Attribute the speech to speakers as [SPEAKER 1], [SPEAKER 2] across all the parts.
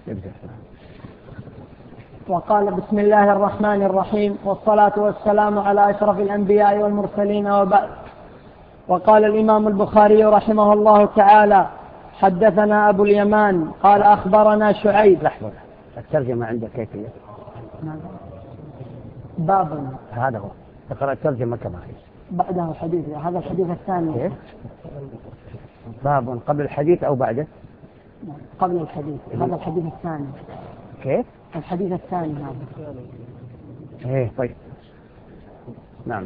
[SPEAKER 1] وقال بسم الله الرحمن الرحيم والصلاة والسلام على أشرف الأنبياء والمرسلين وبعد. وقال الإمام البخاري رحمه الله تعالى حدثنا أبو اليمان قال أخبرنا شعيب.
[SPEAKER 2] لحظة الترجمة عندك كيفية؟
[SPEAKER 1] باب
[SPEAKER 2] هذا هو اقرأ الترجمة كما هي
[SPEAKER 1] بعده الحديث. هذا الحديث الثاني.
[SPEAKER 2] كيف؟ باب قبل الحديث أو بعده؟
[SPEAKER 1] قبل الحديث. هذا الحديث الثاني.
[SPEAKER 2] كيف؟
[SPEAKER 1] الحديث الثاني هذا.
[SPEAKER 2] ايه طيب نعم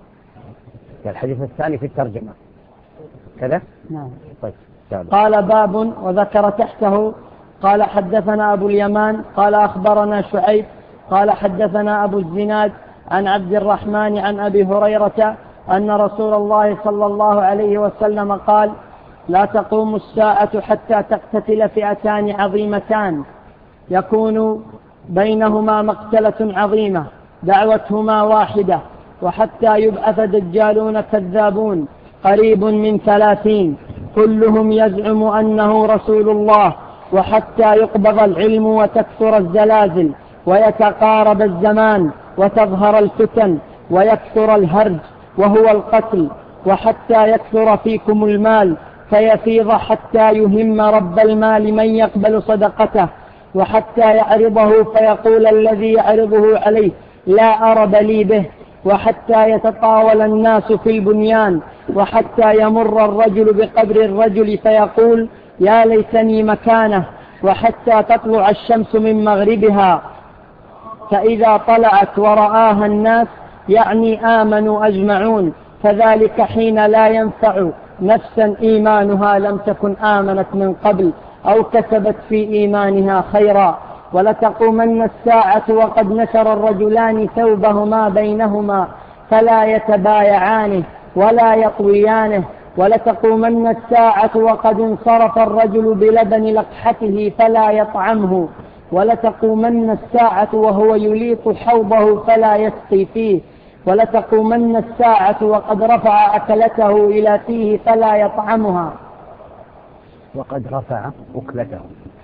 [SPEAKER 2] الحديث الثاني في الترجمة كذا.
[SPEAKER 1] نعم
[SPEAKER 2] طيب
[SPEAKER 1] قال باب وذكر تحته قال حدثنا أبو اليمان قال أخبرنا شعيب قال حدثنا أبو الزناد عن عبد الرحمن عن أبي هريرة أن رسول الله صلى الله عليه وسلم قال لا تقوم الساعة حتى تقتتل فئتان عظيمتان يكون بينهما مقتلة عظيمة دعوتهما واحدة وحتى يبعث دجالون كذابون قريب من 30 كلهم يزعم أنه رسول الله وحتى يقبض العلم وتكثر الزلازل ويتقارب الزمان وتظهر الفتن ويكثر الهرج وهو القتل وحتى يكثر فيكم المال فيفيض حتى يهم رب المال من يقبل صدقته وحتى يعرضه فيقول الذي يعرضه عليه لا أرب لي به وحتى يتطاول الناس في البنيان وحتى يمر الرجل بقبر الرجل فيقول يا ليتني مكانه وحتى تطلع الشمس من مغربها فإذا طلعت ورآها الناس يعني آمنوا أجمعون فذلك حين لا ينفع نفسا إيمانها لم تكن آمنت من قبل أو كسبت في إيمانها خيرا ولتقومن الساعة وقد نشر الرجلان ثوبهما بينهما فلا يتبايعانه ولا يطويانه ولتقومن الساعة وقد انصرف الرجل بلبن لقحته فلا يطعمه ولتقومن الساعة وهو يليط حوضه فلا يسقي فيه ولتقومن الساعة وقد رفع أكلته إلى فيه فلا يطعمها
[SPEAKER 2] وقد رفع أكلته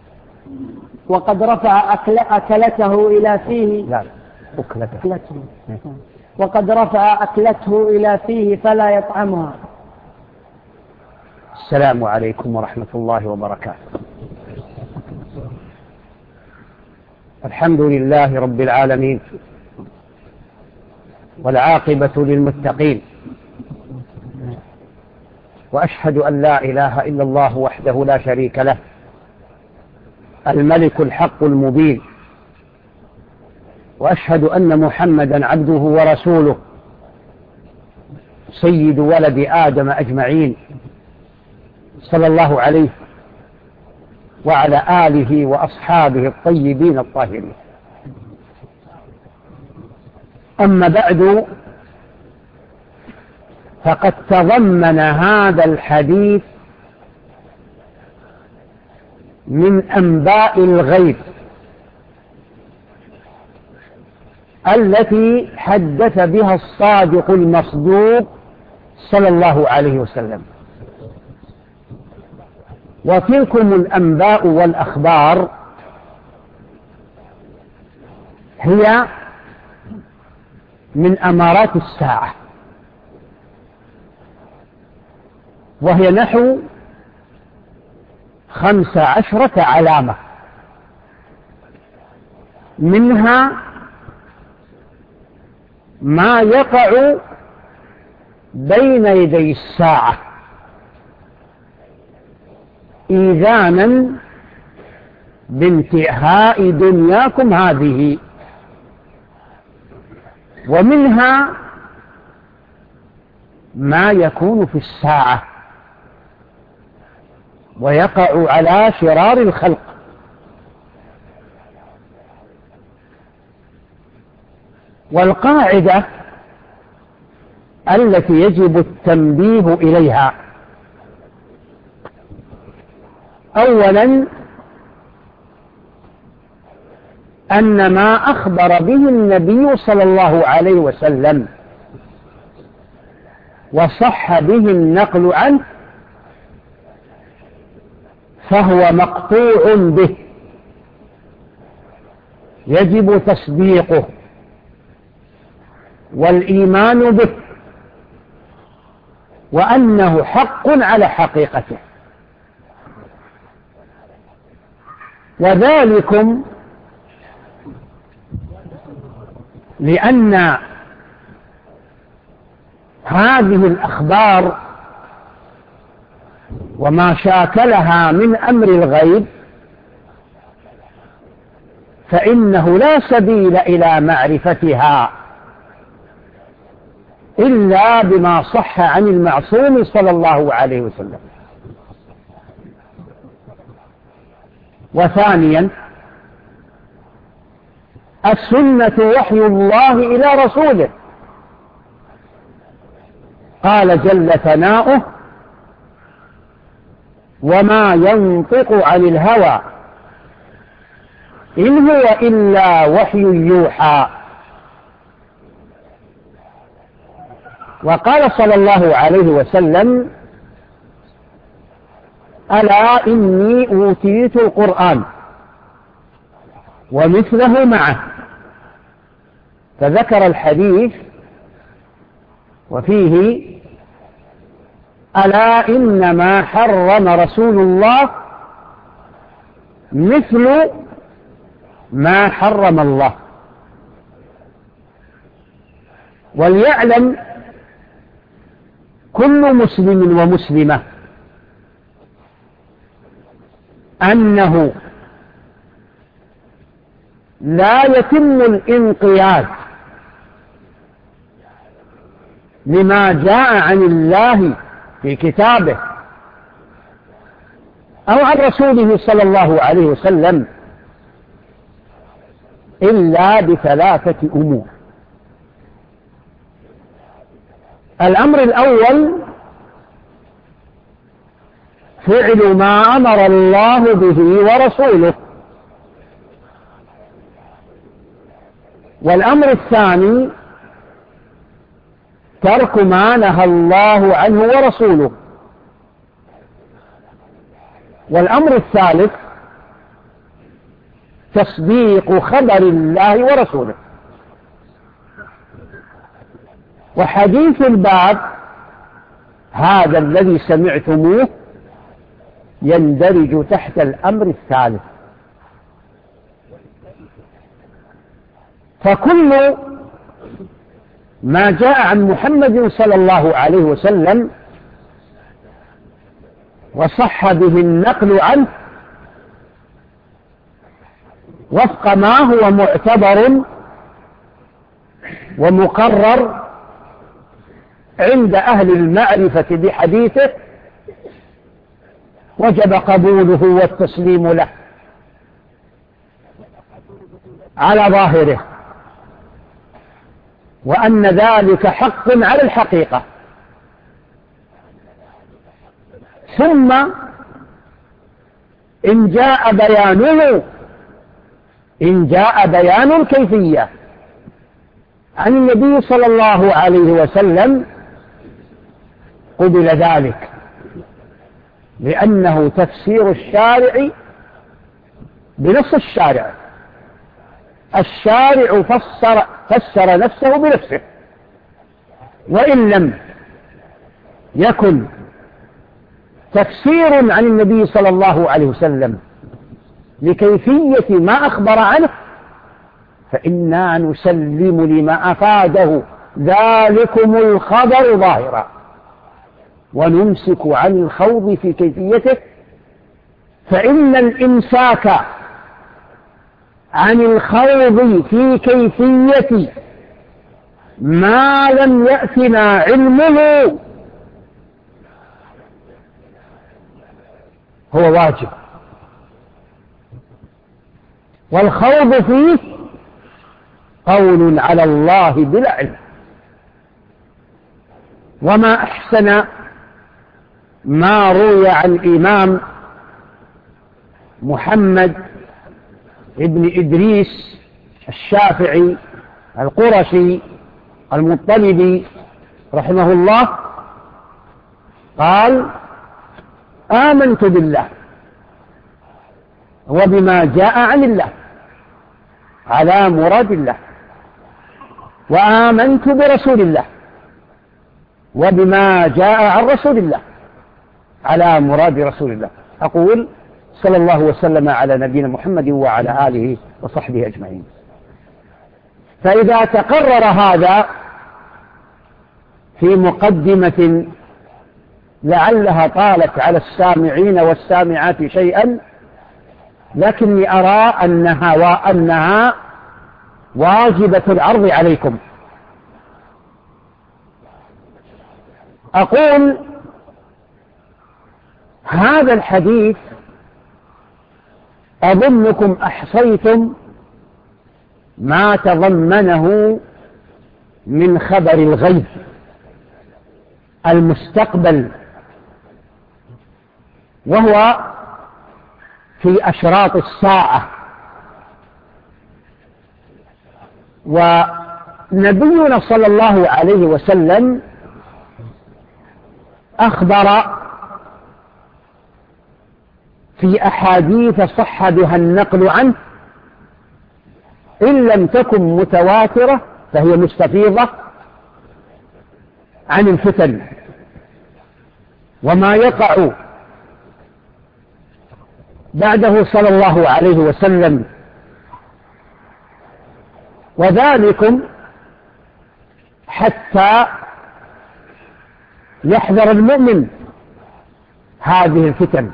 [SPEAKER 1] أكلته إلى فيه
[SPEAKER 2] لا أكلته
[SPEAKER 1] وقد رفع أكلته إلى فيه فلا يطعمها.
[SPEAKER 2] السلام عليكم ورحمة الله وبركاته. الحمد لله رب العالمين والعاقبة للمتقين وأشهد أن لا إله إلا الله وحده لا شريك له الملك الحق المبين وأشهد أن محمدا عبده ورسوله سيد ولد آدم أجمعين صلى الله عليه وعلى آله وأصحابه الطيبين الطاهرين. أما بعد فقد تضمن هذا الحديث من أنباء الغيب التي حدث بها الصادق المصدوق صلى الله عليه وسلم. وتلكم الأنباء والأخبار هي من أمارات الساعة وهي نحو 15 علامة منها ما يقع بين يدي الساعة إيذانا بانتهاء دنياكم هذه ومنها ما يكون في الساعة ويقع على شرار الخلق والقاعدة التي يجب التنبيه إليها أولا أن ما أخبر به النبي صلى الله عليه وسلم وصح به النقل عنه فهو مقطوع به يجب تصديقه والإيمان به، وأنه حق على حقيقته. وذلكم لأن هذه الأخبار وما شاكلها من أمر الغيب فإنه لا سبيل إلى معرفتها إلا بما صح عن المعصوم صلى الله عليه وسلم. وثانيا، السنة وحي الله إلى رسوله، قال جل ثناؤه: وما ينطق عن الهوى إن هو إلا وحي يوحى. وقال صلى الله عليه وسلم: ألا إني أوتيت القرآن ومثله معه، فذكر الحديث وفيه: ألا إنما حرم رسول الله مثل ما حرم الله. وليعلم كل مسلم ومسلمة أنه لا يتم الانقياد لما جاء عن الله في كتابه أو عن رسوله صلى الله عليه وسلم إلا بثلاثة أمور. الأمر الأول: فعل ما أمر الله به ورسوله. والأمر الثاني: ترك ما نهى الله عنه ورسوله. والأمر الثالث: تصديق خبر الله ورسوله. وحديث الباب هذا الذي سمعتموه يندرج تحت الأمر الثالث. فكل ما جاء عن محمد صلى الله عليه وسلم وصح به النقل عنه وفق ما هو معتبر ومقرر عند أهل المعرفة بحديثه، وجب قبوله والتسليم له على ظاهره، وأن ذلك حق على الحقيقة. ثم إن جاء بيان الكيفية عن النبي صلى الله عليه وسلم قبل ذلك، لأنه تفسير الشارع بنص الشارع. الشارع فسر نفسه بنفسه، وإن لم يكن تفسير عن النبي صلى الله عليه وسلم لكيفية ما أخبر عنه فإنا نسلم لما أفاده ذلكم الخبر ظاهرا، ونمسك عن الخوض في كيفيته، فإن الإمساك عن الخوض في كيفية ما لم يأتنا علمه هو واجب، والخوض فيه قول على الله بلا علم. وما أحسن ما روي عن الإمام محمد ابن إدريس الشافعي القرشي المطلبي رحمه الله قال: آمنت بالله وبما جاء عن الله على مراد الله، وآمنت برسول الله وبما جاء عن رسول الله على مراد رسول الله. أقول صلى الله وسلم على نبينا محمد وعلى آله وصحبه أجمعين. فإذا تقرر هذا في مقدمة لعلها طالت على السامعين والسامعات شيئا، لكني أرى أنها واجبة العرض عليكم. أقول هذا الحديث أظنكم أحصيتم ما تضمنه من خبر الغيب المستقبل، وهو في أشراط الساعة. ونبينا صلى الله عليه وسلم أخبر في أحاديث صح بها النقل عنه، إن لم تكن متواترة فهي مستفيضة عن الفتن وما يقع بعده صلى الله عليه وسلم. وذلكم حتى يحذر المؤمن هذه الفتن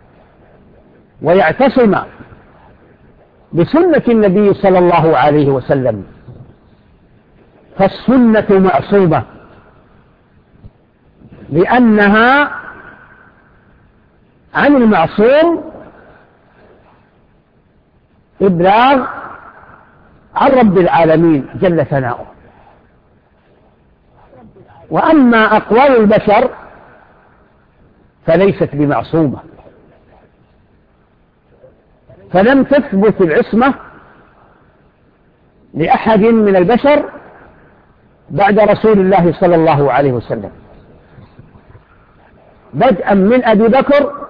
[SPEAKER 2] ويعتصم بسنة النبي صلى الله عليه وسلم، فالسنة معصومة لأنها عن المعصوم إبلاغ عن رب العالمين جل ثناؤه. وأما أقوال البشر فليست بمعصومة، فلم تثبت العصمة لأحد من البشر بعد رسول الله صلى الله عليه وسلم، بدءا من أبي بكر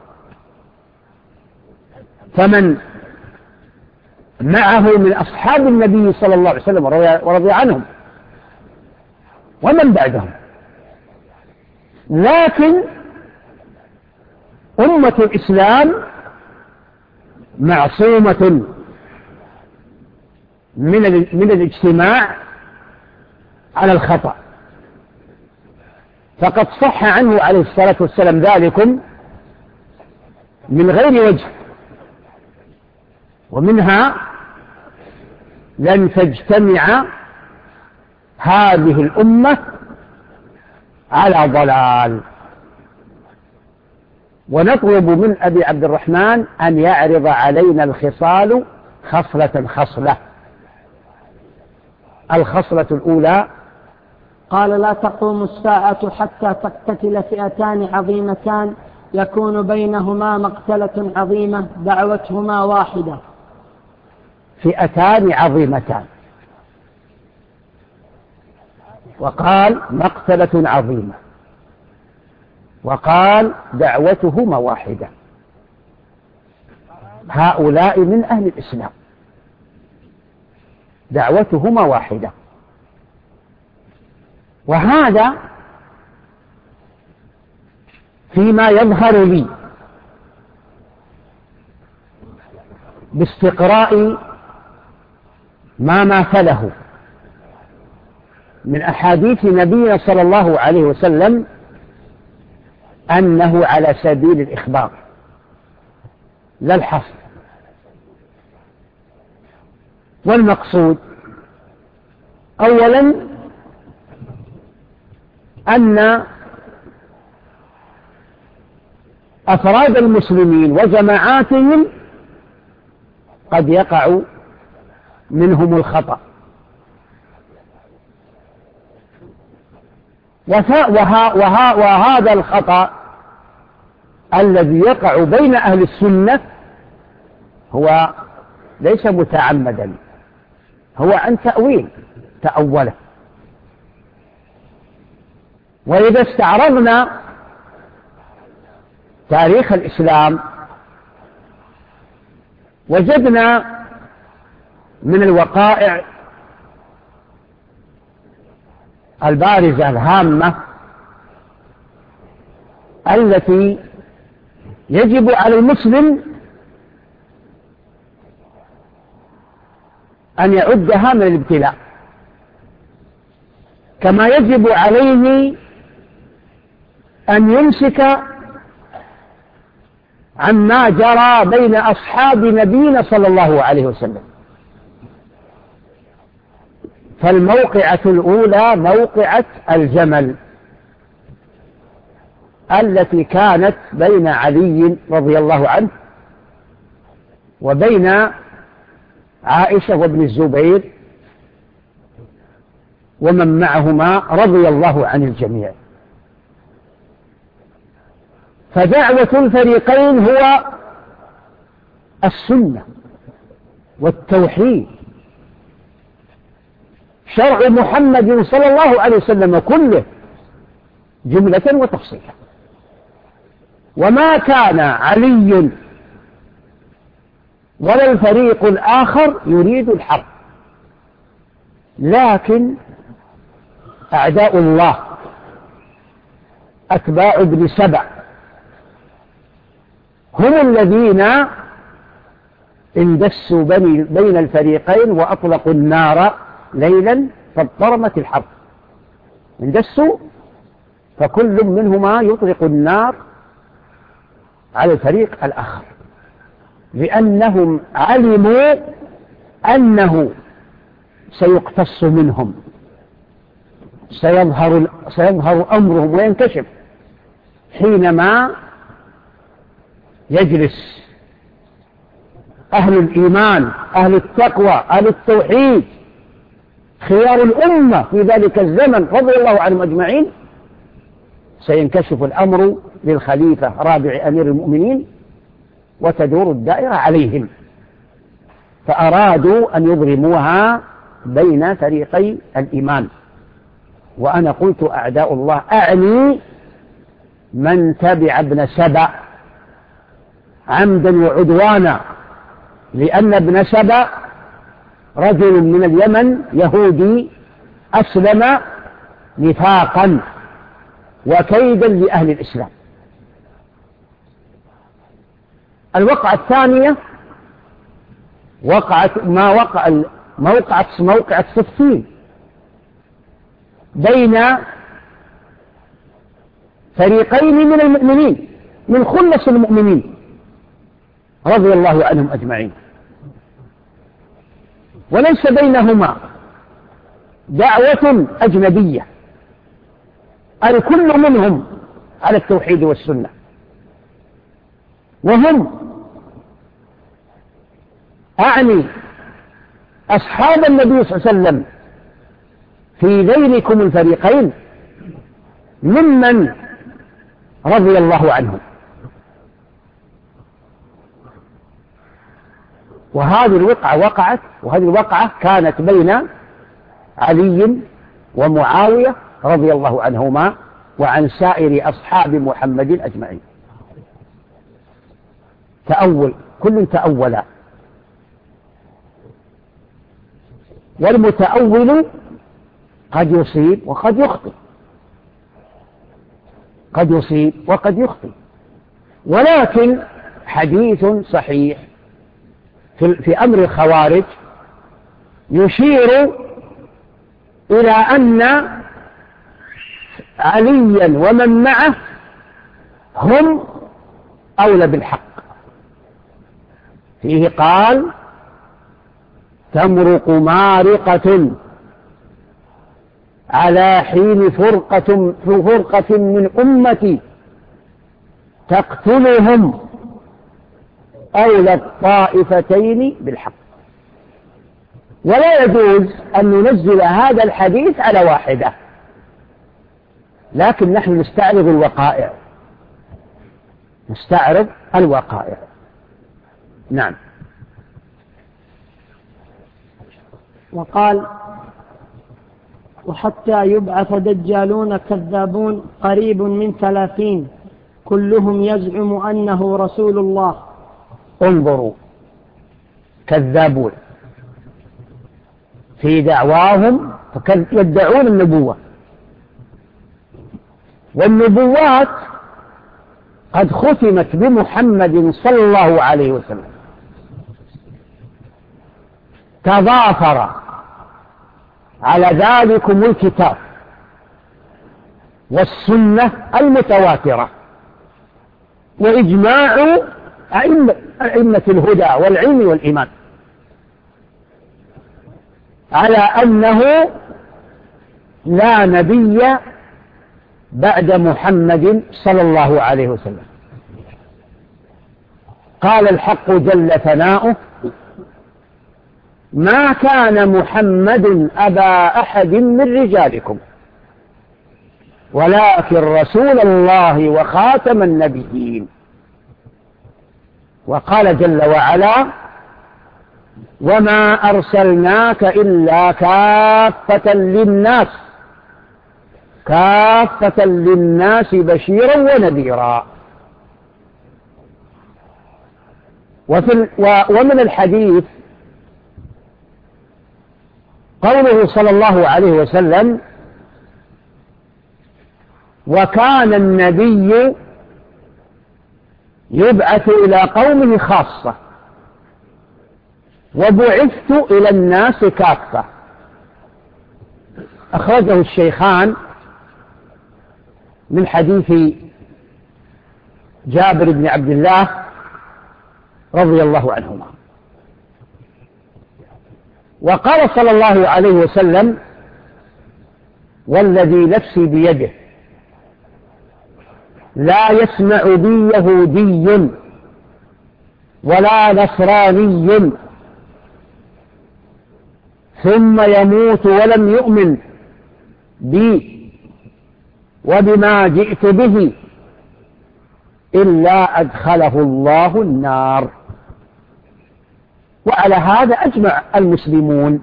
[SPEAKER 2] فمن معه من أصحاب النبي صلى الله عليه وسلم ورضي عنهم ومن بعدهم. لكن أمة الإسلام معصومة من الاجتماع على الخطأ، فقد صح عنه عليه الصلاة والسلام ذلكم من غير وجه. ومنها لن تجتمع هذه الأمة على ضلال. ونطلب من أبي عبد الرحمن أن يعرض علينا الخصال خصلة خصلة. الخصلة الأولى:
[SPEAKER 1] قال لا تقوم الساعة حتى تقتتل فئتان عظيمتان يكون بينهما مقتلة عظيمة دعوتهما واحدة.
[SPEAKER 2] فئتان عظيمتان، وقال مقتلة عظيمة، وقال دعوتهما واحدة. هؤلاء من أهل الإسلام، دعوتهما واحدة. وهذا فيما يظهر لي باستقراء ما ماثله من أحاديث نبينا صلى الله عليه وسلم أنه على سبيل الإخبار لا الحصر. والمقصود أولا أن أفراد المسلمين وجماعاتهم قد يقع منهم الخطأ، وهذا الخطأ الذي يقع بين أهل السنة هو ليس متعمدا، هو عن تأوله. وإذا استعرضنا تاريخ الإسلام وجدنا من الوقائع البارزة الهامة التي يجب على المسلم أن يعدها من الابتلاء، كما يجب عليه أن يمسك عما جرى بين أصحاب نبينا صلى الله عليه وسلم. فالموقعة الأولى موقعة الجمل التي كانت بين علي رضي الله عنه وبين عائشة وابن الزبير ومن معهما رضي الله عن الجميع. فدعوة الفريقين هو السنة والتوحيد، شرع محمد صلى الله عليه وسلم كله جملة وتفصيلا. وما كان علي ولا الفريق الآخر يريد الحرب، لكن أعداء الله أتباع ابن سبع هم الذين اندسوا بين الفريقين وأطلقوا النار ليلا فاضطرمت الحرب. اندسوا، فكل منهما يطلق النار على الفريق الآخر، لأنهم علموا أنه سيقتص منهم، سيظهر أمرهم وينكشف حينما يجلس أهل الإيمان، أهل التقوى، أهل التوحيد، خيار الأمة في ذلك الزمن رضي الله عنهم أجمعين، سينكشف الأمر للخليفة رابع أمير المؤمنين وتدور الدائرة عليهم. فأرادوا أن يضرموها بين فريقي الإيمان. وأنا قلت أعداء الله أعني من تبع ابن سبأ عمدا وعدوانا، لأن ابن سبأ رجل من اليمن يهودي أسلم نفاقا وكيدا لأهل الإسلام. الوقعة الثانية موقعة صفين بين فريقين من المؤمنين، من خلص المؤمنين رضي الله عنهم أجمعين، وليس بينهما دعوة أجنبية، الكل منهم على التوحيد والسنة، وهم أعني أصحاب النبي صلى الله عليه وسلم في ذيلكم الفريقين ممن رضي الله عنهم. وهذه الوقعة كانت بين علي ومعاوية رضي الله عنهما وعن سائر أصحاب محمد أجمعين. كل تأولا، والمتأول قد يصيب وقد يخطئ، قد يصيب وقد يخطئ، ولكن حديث صحيح في أمر الخوارج يشير إلى أن عليا ومن معه هم أولى بالحق. فيه قال: تمرق مارقة على حين فرقة من أمتي تقتلهم أولى الطائفتين بالحق. ولا يجوز أن ننزل هذا الحديث على واحدة، لكن نحن نستعرض الوقائع. نعم.
[SPEAKER 1] وقال: وحتى يبعث دجالون كذابون قريب من 30 كلهم يزعم أنه رسول الله.
[SPEAKER 2] انظروا، كذابون في دعواهم، يدعون النبوة، والنبوات قد ختمت بمحمد صلى الله عليه وسلم، تضافر على ذلكم الكتاب والسنة المتواترة وإجماع أئمة الهدى والعلم والإيمان على أنه لا نبي بعد محمد صلى الله عليه وسلم. قال الحق جل ثناؤه: ما كان محمد أبا أحد من رجالكم ولكن رسول الله وخاتم النبيين. وقال جل وعلا: وما أرسلناك إلا كافة للناس بشيرا ونذيرا. ومن الحديث قوله صلى الله عليه وسلم: وكان النبي يبعث إلى قومه خاصة وبعثت إلى الناس كافة. أخرجه الشيخان من حديث جابر بن عبد الله رضي الله عنهما. وقال صلى الله عليه وسلم: والذي نفسي بيده لا يسمع بي يهودي ولا نصراني ثم يموت ولم يؤمن بي وبما جئت به إلا أدخله الله النار. وعلى هذا أجمع المسلمون،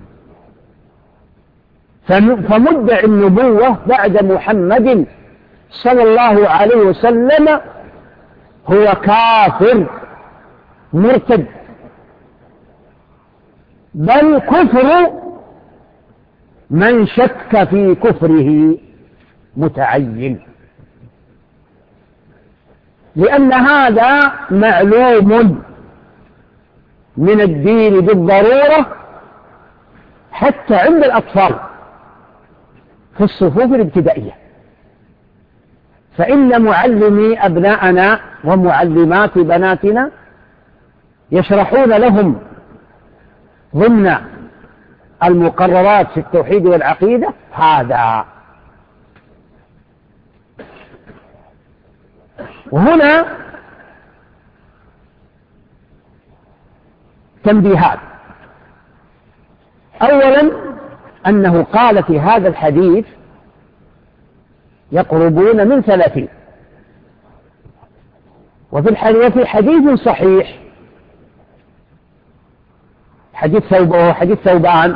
[SPEAKER 2] فمدعي النبوة بعد محمد صلى الله عليه وسلم هو كافر مرتد، بل كفر من شك في كفره متعين، لأن هذا معلوم من الدين بالضرورة حتى عند الأطفال في الصفوف الابتدائية. فإن معلمي أبناءنا ومعلمات بناتنا يشرحون لهم ضمن المقررات في التوحيد والعقيدة هذا. وهنا تنبيهات. أولا أنه قال في هذا الحديث يقربون من 30، وفي حديث صحيح حديث ثوبان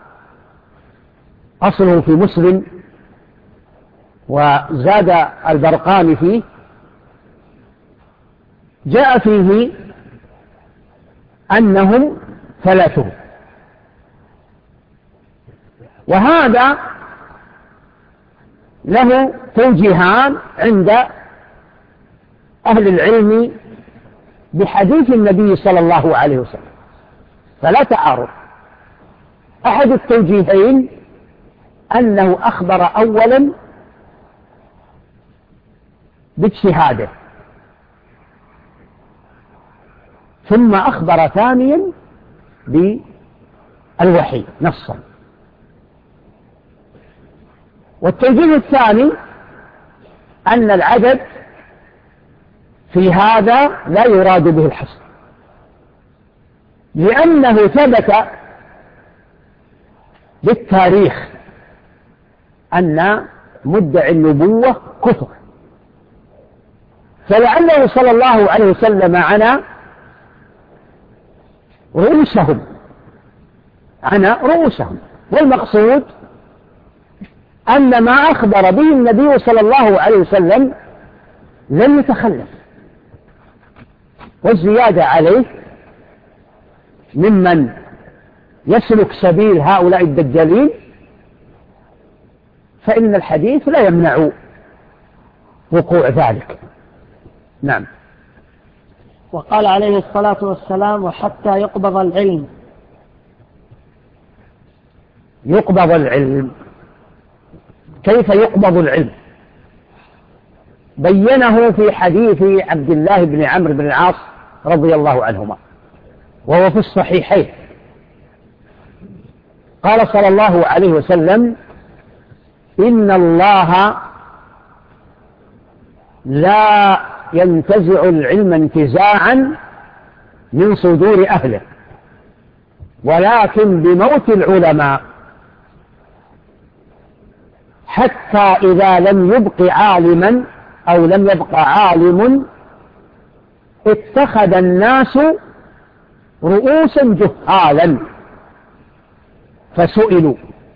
[SPEAKER 2] أصله في مسلم وزاد البرقاني فيه، جاء فيه أنهم 30، وهذا له توجيهان عند أهل العلم بحديث النبي صلى الله عليه وسلم، فلا تعارض. أحد التوجيهين أنه أخبر أولا باجتهاده، ثم أخبر ثانيا بالوحي نصا. والتوجيه الثاني أن العدد في هذا لا يراد به الحصر، لأنه ثبت بالتاريخ أن مدعي النبوة كثر، فلعله صلى الله عليه وسلم عنا رؤوسهم، والمقصود أن ما أخبر به النبي صلى الله عليه وسلم لم يتخلف، والزيادة عليه ممن يسلك سبيل هؤلاء الدجالين فإن الحديث لا يمنع وقوع ذلك. نعم.
[SPEAKER 1] وقال عليه الصلاة والسلام: وحتى يقبض العلم.
[SPEAKER 2] يقبض العلم، كيف يقبض العلم؟ بينه في حديث عبد الله بن عمرو بن العاص رضي الله عنهما، وهو في الصحيحين. قال صلى الله عليه وسلم: إن الله لا ينتزع العلم انتزاعا من صدور أهله، ولكن بموت العلماء، حتى إذا لم يبق عالما أو لم يبق عالم اتخذ الناس رؤوسا جهالا فسئلوا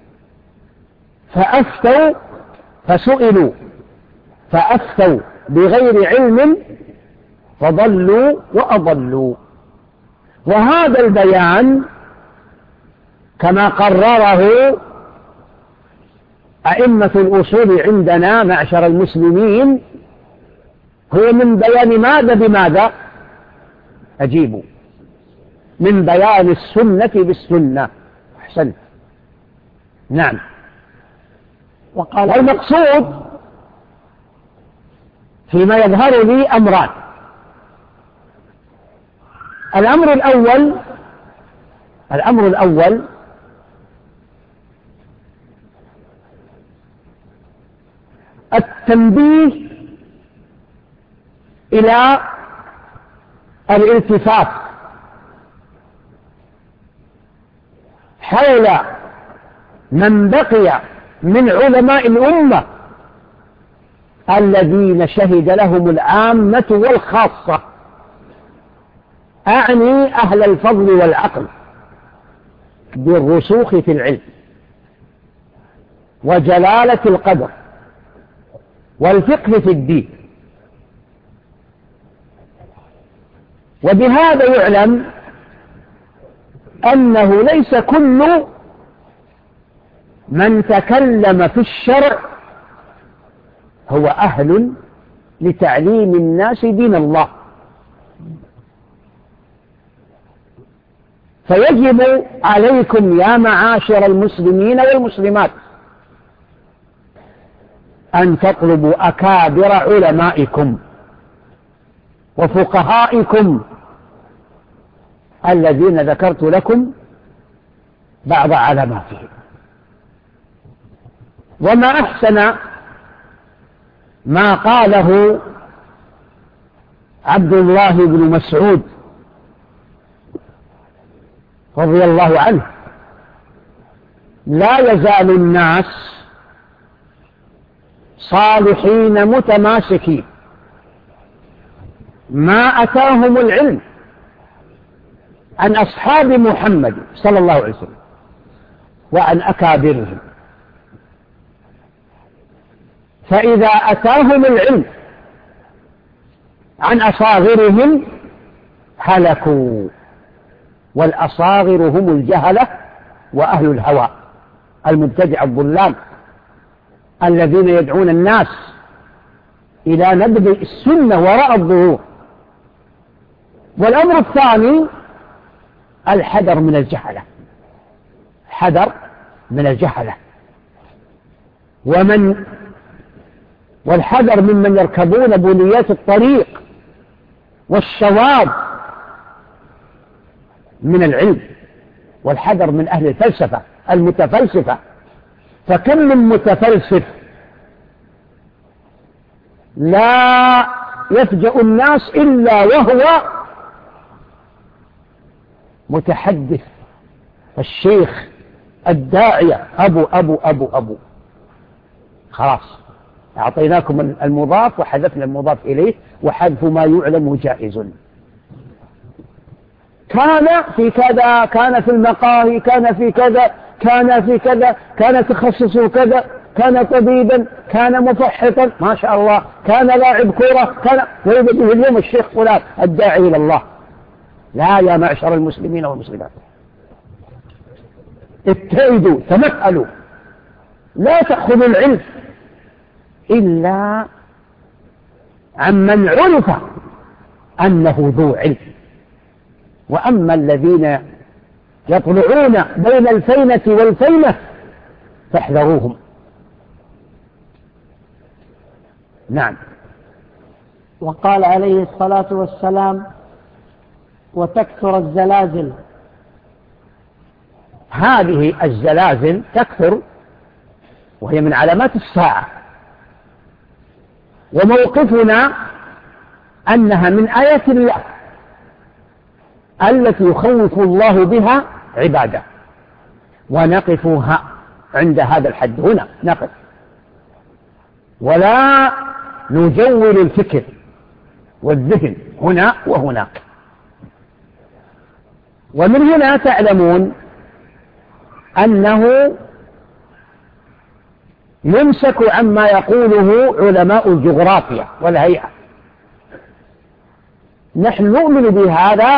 [SPEAKER 2] فأفتوا، فسئلوا فأفتوا بغير علم فضلوا وأضلوا. وهذا البيان كما قرره أئمة الأصول عندنا معشر المسلمين هو من بيان ماذا بماذا؟ أجيبوا، من بيان السنة بالسنة. أحسنت. نعم. والمقصود فيما يظهر لي أمران. الأمر الأول التنبيه إلى الالتفات حول من بقي من علماء الأمة الذين شهد لهم العامة والخاصة، أعني أهل الفضل والعقل، بالرسوخ في العلم وجلالة القدر والفقه في الدين. وبهذا يعلم أنه ليس كل من تكلم في الشرع هو أهل لتعليم الناس دين الله. فيجب عليكم يا معاشر المسلمين والمسلمات أن تطلبوا أكابر علمائكم وفقهائكم الذين ذكرت لكم بعض علاماتهم. وما أحسن ما قاله عبد الله بن مسعود رضي الله عنه: لا يزال الناس صالحين متماسكين ما أتاهم العلم عن أصحاب محمد صلى الله عليه وسلم وعن أكابرهم، فإذا أتاهم العلم عن أصاغرهم هلكوا، والأصاغر هم الجهلة وأهل الهوى المبتدع الضلال الذين يدعون الناس إلى نبذ السنة وراء الظهور. والأمر الثاني الحذر من الجهلة، حذر من الجهلة، والحذر ممن يركبون بنيات الطريق والشواذ من العلم، والحذر من أهل الفلسفة المتفلسفة. فكم من متفلسف لا يفجأ الناس إلا وهو متحدث الشيخ الداعية أبو أبو أبو أبو. خلاص أعطيناكم المضاف وحذفنا المضاف إليه، وحذف ما يعلم جائز. كان في كذا، كان في المقاهي، كان في كذا، كان في كذا، كان تخصصه كذا، كان طبيبا، كان مفحطا، ما شاء الله، كان لاعب كرة، كان ويبدو اليوم الشيخ فلان الداعي إلى الله. لا يا معشر المسلمين والمسلمات، ابتعدوا تمثلوا، لا تأخذوا العلم إلا عمن عرف أنه ذو علم. وأما الذين يطلعون بين الفينة والفينة فاحذروهم. نعم.
[SPEAKER 1] وقال عليه الصلاة والسلام: وتكثر الزلازل.
[SPEAKER 2] هذه الزلازل تكثر وهي من علامات الساعة، وموقفنا أنها من آيات الله التي يخوف الله بها عباده، ونقفها عند هذا الحد. هنا نقف ولا نجول الفكر والذهن هنا وهناك. ومن هنا تعلمون أنه يمسك عما يقوله علماء الجغرافيا والهيئة. نحن نؤمن بهذا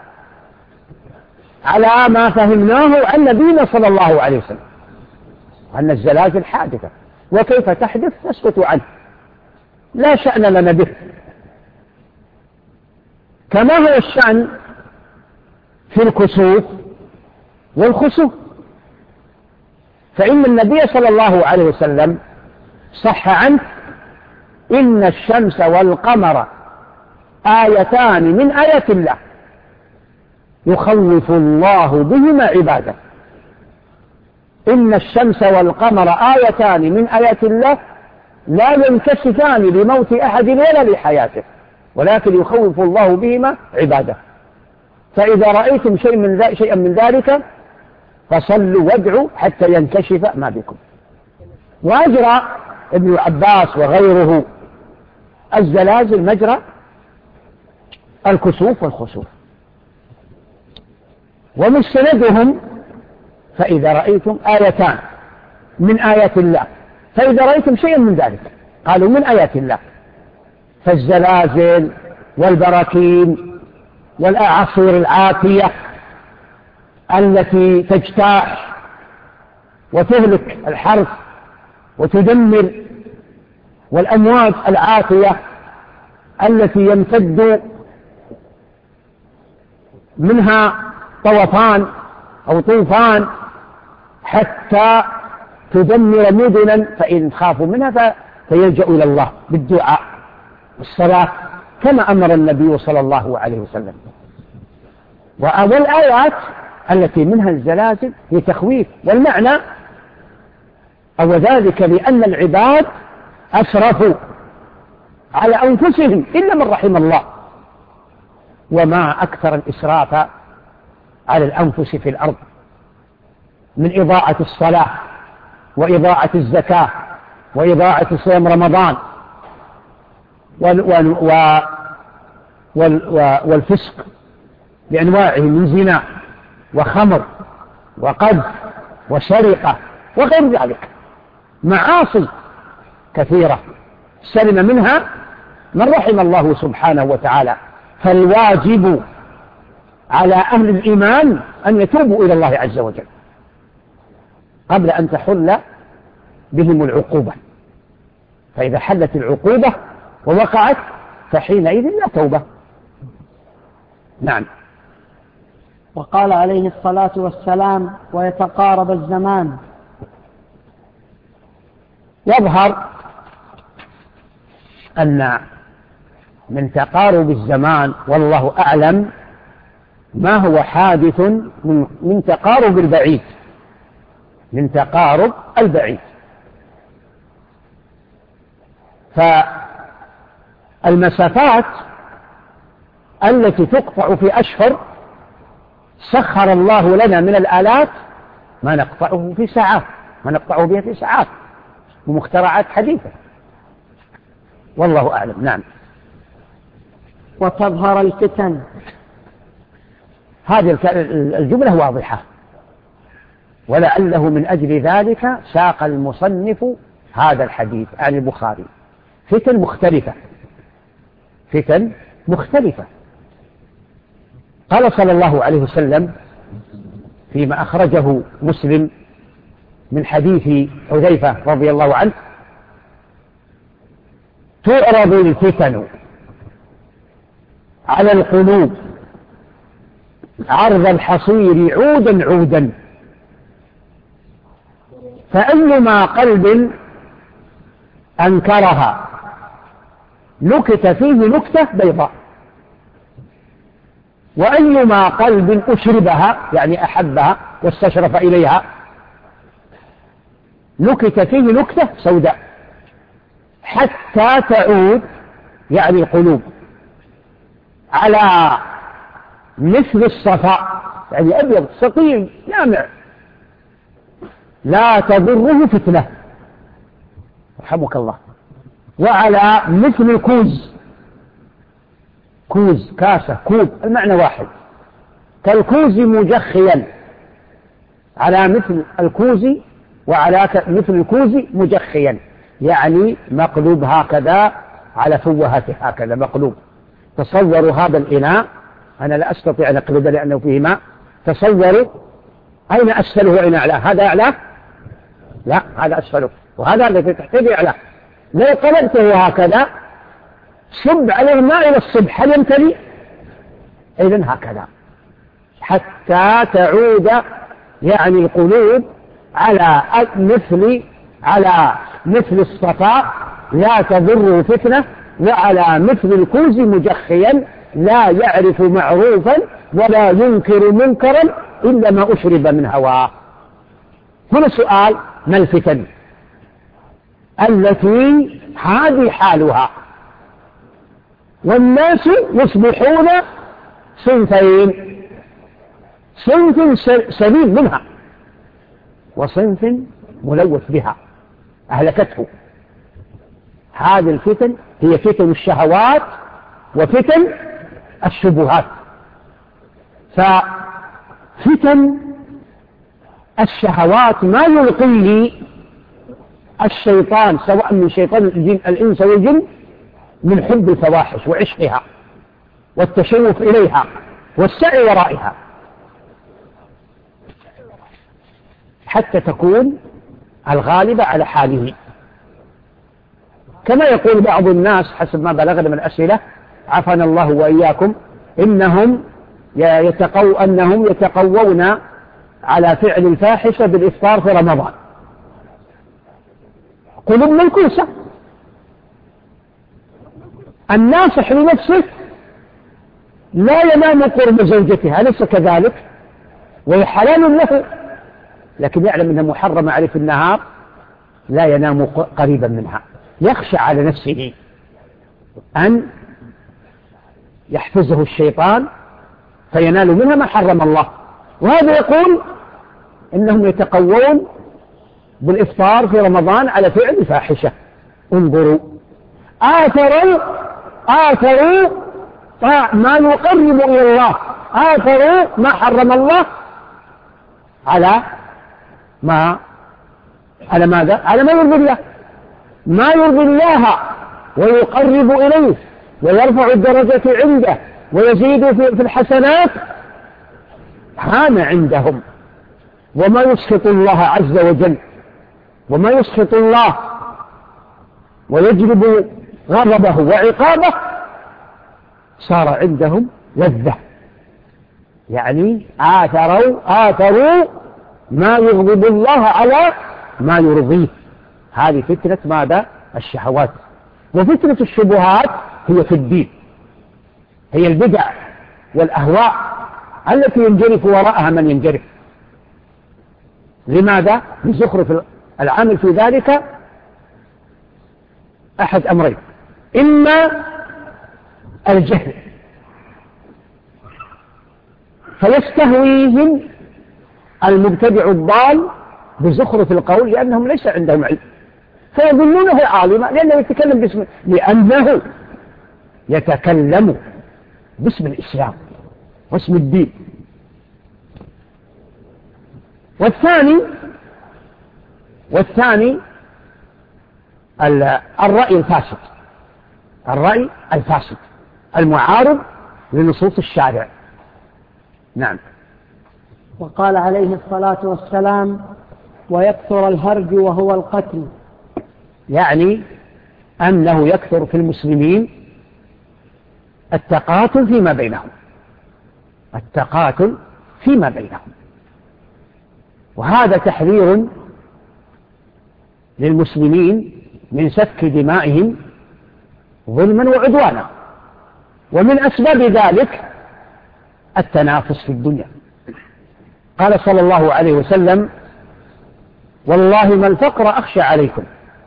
[SPEAKER 2] على ما فهمناه عن نبينا صلى الله عليه وسلم، أن الزلازل حادثة، وكيف تحدث نسكت عنه، لا شأن لنا به، كما هو الشأن في الكسوف والخسوف. فإن النبي صلى الله عليه وسلم صح عنه: إن الشمس والقمر آيتان من آيات الله يخوف الله بهما عباده. إن الشمس والقمر آيتان من آيات الله لا ينكشفان لموت أحد ولا لحياته، ولكن يخوف الله بهما عباده. فإذا رأيتم شيئا من ذلك فصلوا وادعوا حتى ينكشف ما بكم. وأجرى ابن عباس وغيره الزلازل مجرى الكسوف والخسوف، ومستندهم: فإذا رأيتم آيتان من آيات الله، فإذا رأيتم شيئا من ذلك قالوا من آيات الله. فالزلازل والبراكين والأعاصير العاتية التي تجتاح وتهلك الحرث وتدمر، والأمواج العاتية التي يمتد منها طوفان أو طوفان حتى تدمر مدنا، فإن خافوا منها فيلجأوا إلى الله بالدعاء والصلاة كما أمر النبي صلى الله عليه وسلم. والآيات التي منها الزلازل هي تخويف، والمعنى أو ذلك لأن العباد أسرفوا على أنفسهم إلا من رحم الله. وما أكثر الإسراف على الأنفس في الأرض من إضاعة الصلاة وإضاعة الزكاة وإضاعة صيام رمضان والفسق بأنواعه من زنا وخمر وقذف وسرقة وغير ذلك، معاصي كثيرة سلم منها من رحم الله سبحانه وتعالى. فالواجب على أهل الإيمان أن يتوبوا إلى الله عز وجل قبل أن تحل بهم العقوبة، فإذا حلت العقوبة ووقعت فحينئذ لا توبة. نعم.
[SPEAKER 1] وقال عليه الصلاة والسلام: ويتقارب الزمان.
[SPEAKER 2] يظهر أن من تقارب الزمان والله أعلم ما هو حادث من تقارب البعيد، من تقارب البعيد. فالمسافات التي تقطع في أشهر سخر الله لنا من الآلات ما نقطعه في ساعات، ما نقطعه بها في ساعات، ومخترعات حديثة، والله أعلم. نعم.
[SPEAKER 1] وتظهر الفتن.
[SPEAKER 2] هذه الجملة واضحة، ولعله من أجل ذلك ساق المصنف هذا الحديث عن البخاري. فتن مختلفة، فتن مختلفة. قال صلى الله عليه وسلم: فيما أخرجه مسلم من حديث حذيفة رضي الله عنه: تعرض الفتن على القلوب عرض الحصير عودا عودا، فأيما قلب أنكرها نكت فيه نكتة بيضاء، وأيما قلب أشربها يعني أحبها واستشرف إليها نكت فيه نكتة سوداء، حتى تعود يعني القلوب على مثل الصفاء، يعني أبيض سطيل لامع لا تضره فتنة، رحمك الله، وعلى مثل الكوز، كوز كاسة كوب المعنى واحد، كالكوز مجخيا، على مثل الكوز وعلى مثل الكوز مجخيا، يعني مقلوب هكذا على فوهته هكذا مقلوب. تصوروا هذا الإناء، أنا لا أستطيع أن أقلبه لأنه فيه ماء، تصوروا أين أسفله وأين أعلاه؟ هذا أعلاه؟ لا، هذا أسفله، وهذا الذي تحتاج أعلاه. لو قلبته هكذا صب عليه الماء إلى الصبح هل يمتلئ؟ إذن هكذا حتى تعود يعني القلوب على مثل الصفاء لا تضر فتنة، وعلى مثل الكوز مجخيا لا يعرف معروفا ولا ينكر منكرا إلا ما أشرب من هواه. هنا سؤال: ما الفتن التي هذه حالها؟ والناس يصبحون صنفين: صنف سليم منها وصنف ملوث بها أهلكته. هذه الفتن هي فتن الشهوات وفتن الشبهات. ففتن الشهوات ما يلقيه الشيطان سواء من شيطان الإنس والجن من حب الفواحش وعشقها والتشوف إليها والسعي ورائها، حتى تكون الغالبة على حاله. كما يقول بعض الناس حسب ما بلغنا من الأسئلة عافانا الله وإياكم، أنهم يتقوون على فعل الفاحشة بالإفطار في رمضان. قلوب منكوسة. الناصح لنفسه لا ينام قرب زوجته، أليس كذلك؟ وهي حلال له، لكن يعلم أنها محرمة عليه في النهار، لا ينام قريبا منها، يخشى على نفسه أن يحفزه الشيطان فينال منها ما حرم الله. وهذا يقول إنهم يتقوون بالإفطار في رمضان على فعل الفاحشة. انظروا، آثروا ما يقرب إلى الله، آثروا ما حرم الله على ماذا؟ على ما يرضي الله، ما يرضي الله ويقرب إليه ويرفع الدرجة عنده ويزيد في الحسنات هان عندهم. وما يسخط الله عز وجل وما يسخط الله ويجلب غضبه وعقابه صار عندهم لذة، يعني آثروا ما يغضب الله على ما يرضيه. هذه فتنة ماذا؟ الشهوات. وفتنة الشبهات هي في الدين، هي البدع والأهواء التي ينجرف وراءها من ينجرف. لماذا؟ لزخرف العامل في ذلك أحد أمرين: إما الجهل فيستهويهم المبتدع الضال بزخرف القول لأنهم ليس عندهم علم، فيظنونه عالما لأنه يتكلم باسم الإسلام واسم الدين. والثاني الرأي الفاسد المعارض لنصوص الشارع. نعم.
[SPEAKER 1] وقال عليه الصلاة والسلام: ويكثر الهرج وهو القتل.
[SPEAKER 2] يعني أنه يكثر في المسلمين التقاتل فيما بينهم، التقاتل فيما بينهم، وهذا تحذير للمسلمين من سفك دمائهم ظلما وعدوانا. ومن أسباب ذلك التنافس في الدنيا. قال صلى الله عليه وسلم: والله ما الفقر أخشى عليكم،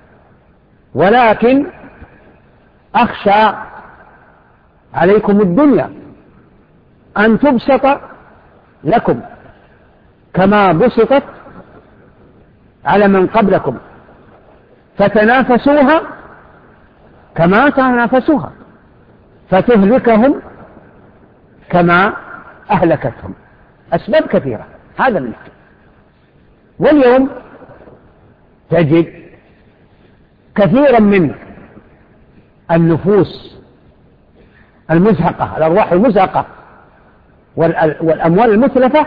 [SPEAKER 2] ولكن أخشى عليكم الدنيا أن تبسط لكم كما بسطت على من قبلكم، فتنافسوها كما تنافسوها، فتهلكهم كما أهلكتهم. أسباب كثيرة، هذا منها. واليوم تجد كثيرا من النفوس المزهقة، الأرواح المزهقة والأموال المتلفة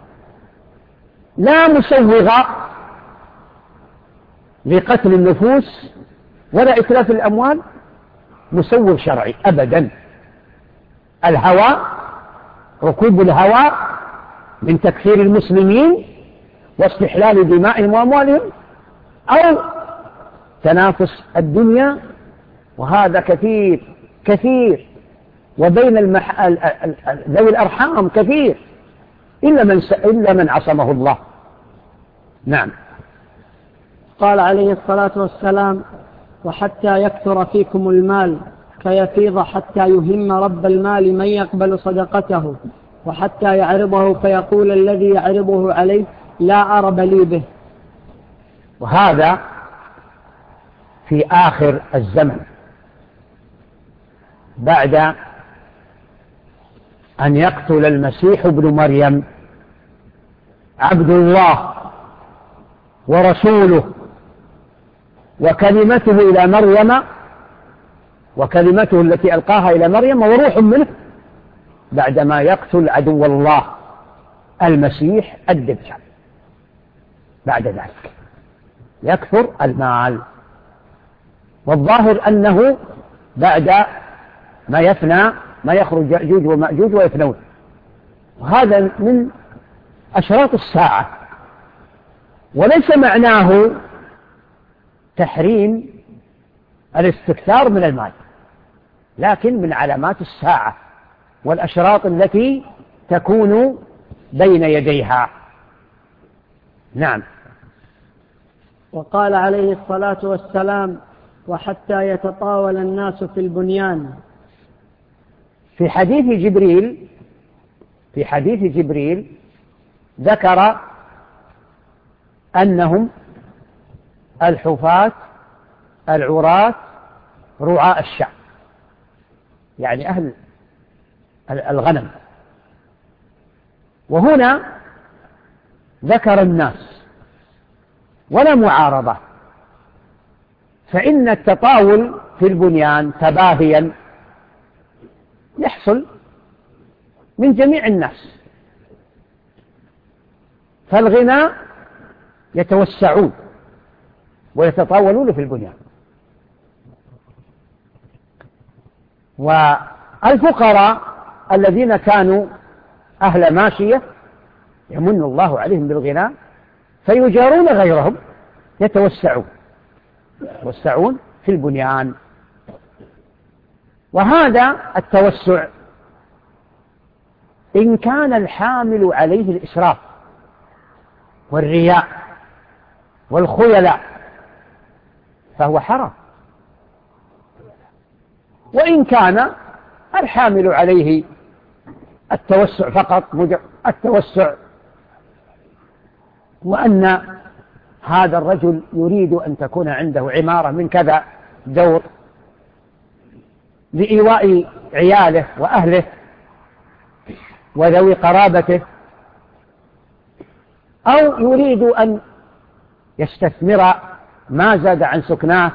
[SPEAKER 2] لا مسوغة لقتل النفوس ولا إتلاف الأموال مسوغ شرعي أبدا. الهوى، ركوب الهوى من تكفير المسلمين واستحلال دمائهم وأموالهم، أو تنافس الدنيا، وهذا كثير كثير. وبين ذوي الأرحام كثير، إلا من عصمه الله. نعم.
[SPEAKER 1] قال عليه الصلاة والسلام: وحتى يكثر فيكم المال فيفيض حتى يهم رب المال من يقبل صدقته، وحتى يعرضه فيقول الذي يعرضه عليه: لا أرب لي به.
[SPEAKER 2] وهذا في آخر الزمن، بعد أن يقتل المسيح ابن مريم عبد الله ورسوله وكلمته إلى مريم، وكلمته التي ألقاها إلى مريم وروح منه، بعدما يقتل عدو الله المسيح الدجال. بعد ذلك يكثر المال، والظاهر أنه بعد ما يفنى ما يخرج يأجوج ومأجوج ويفنون، وهذا من أشراط الساعة. وليس معناه تحريم الاستكثار من المال، لكن من علامات الساعة والأشراط التي تكون بين يديها. نعم.
[SPEAKER 1] وقال عليه الصلاة والسلام: وحتى يتطاول الناس في البنيان.
[SPEAKER 2] في حديث جبريل ذكر أنهم الحفاة العراة رعاء الشعب، يعني أهل الغنم. وهنا ذكر الناس ولا معارضة، فإن التطاول في البنيان تباهيا يحصل من جميع الناس، فالغنى يتوسعون ويتطاولون في البنيان، والفقراء الذين كانوا أهل ماشية يمن الله عليهم بالغنى فيجارون غيرهم يتوسعون في البنيان. وهذا التوسع إن كان الحامل عليه الإسراف والرياء والخيلاء فهو حرام، وإن كان الحامل عليه التوسع فقط، التوسع، وأن هذا الرجل يريد أن تكون عنده عمارة من كذا دور لإيواء عياله وأهله وذوي قرابته، أو يريد أن يستثمر ما زاد عن سكناه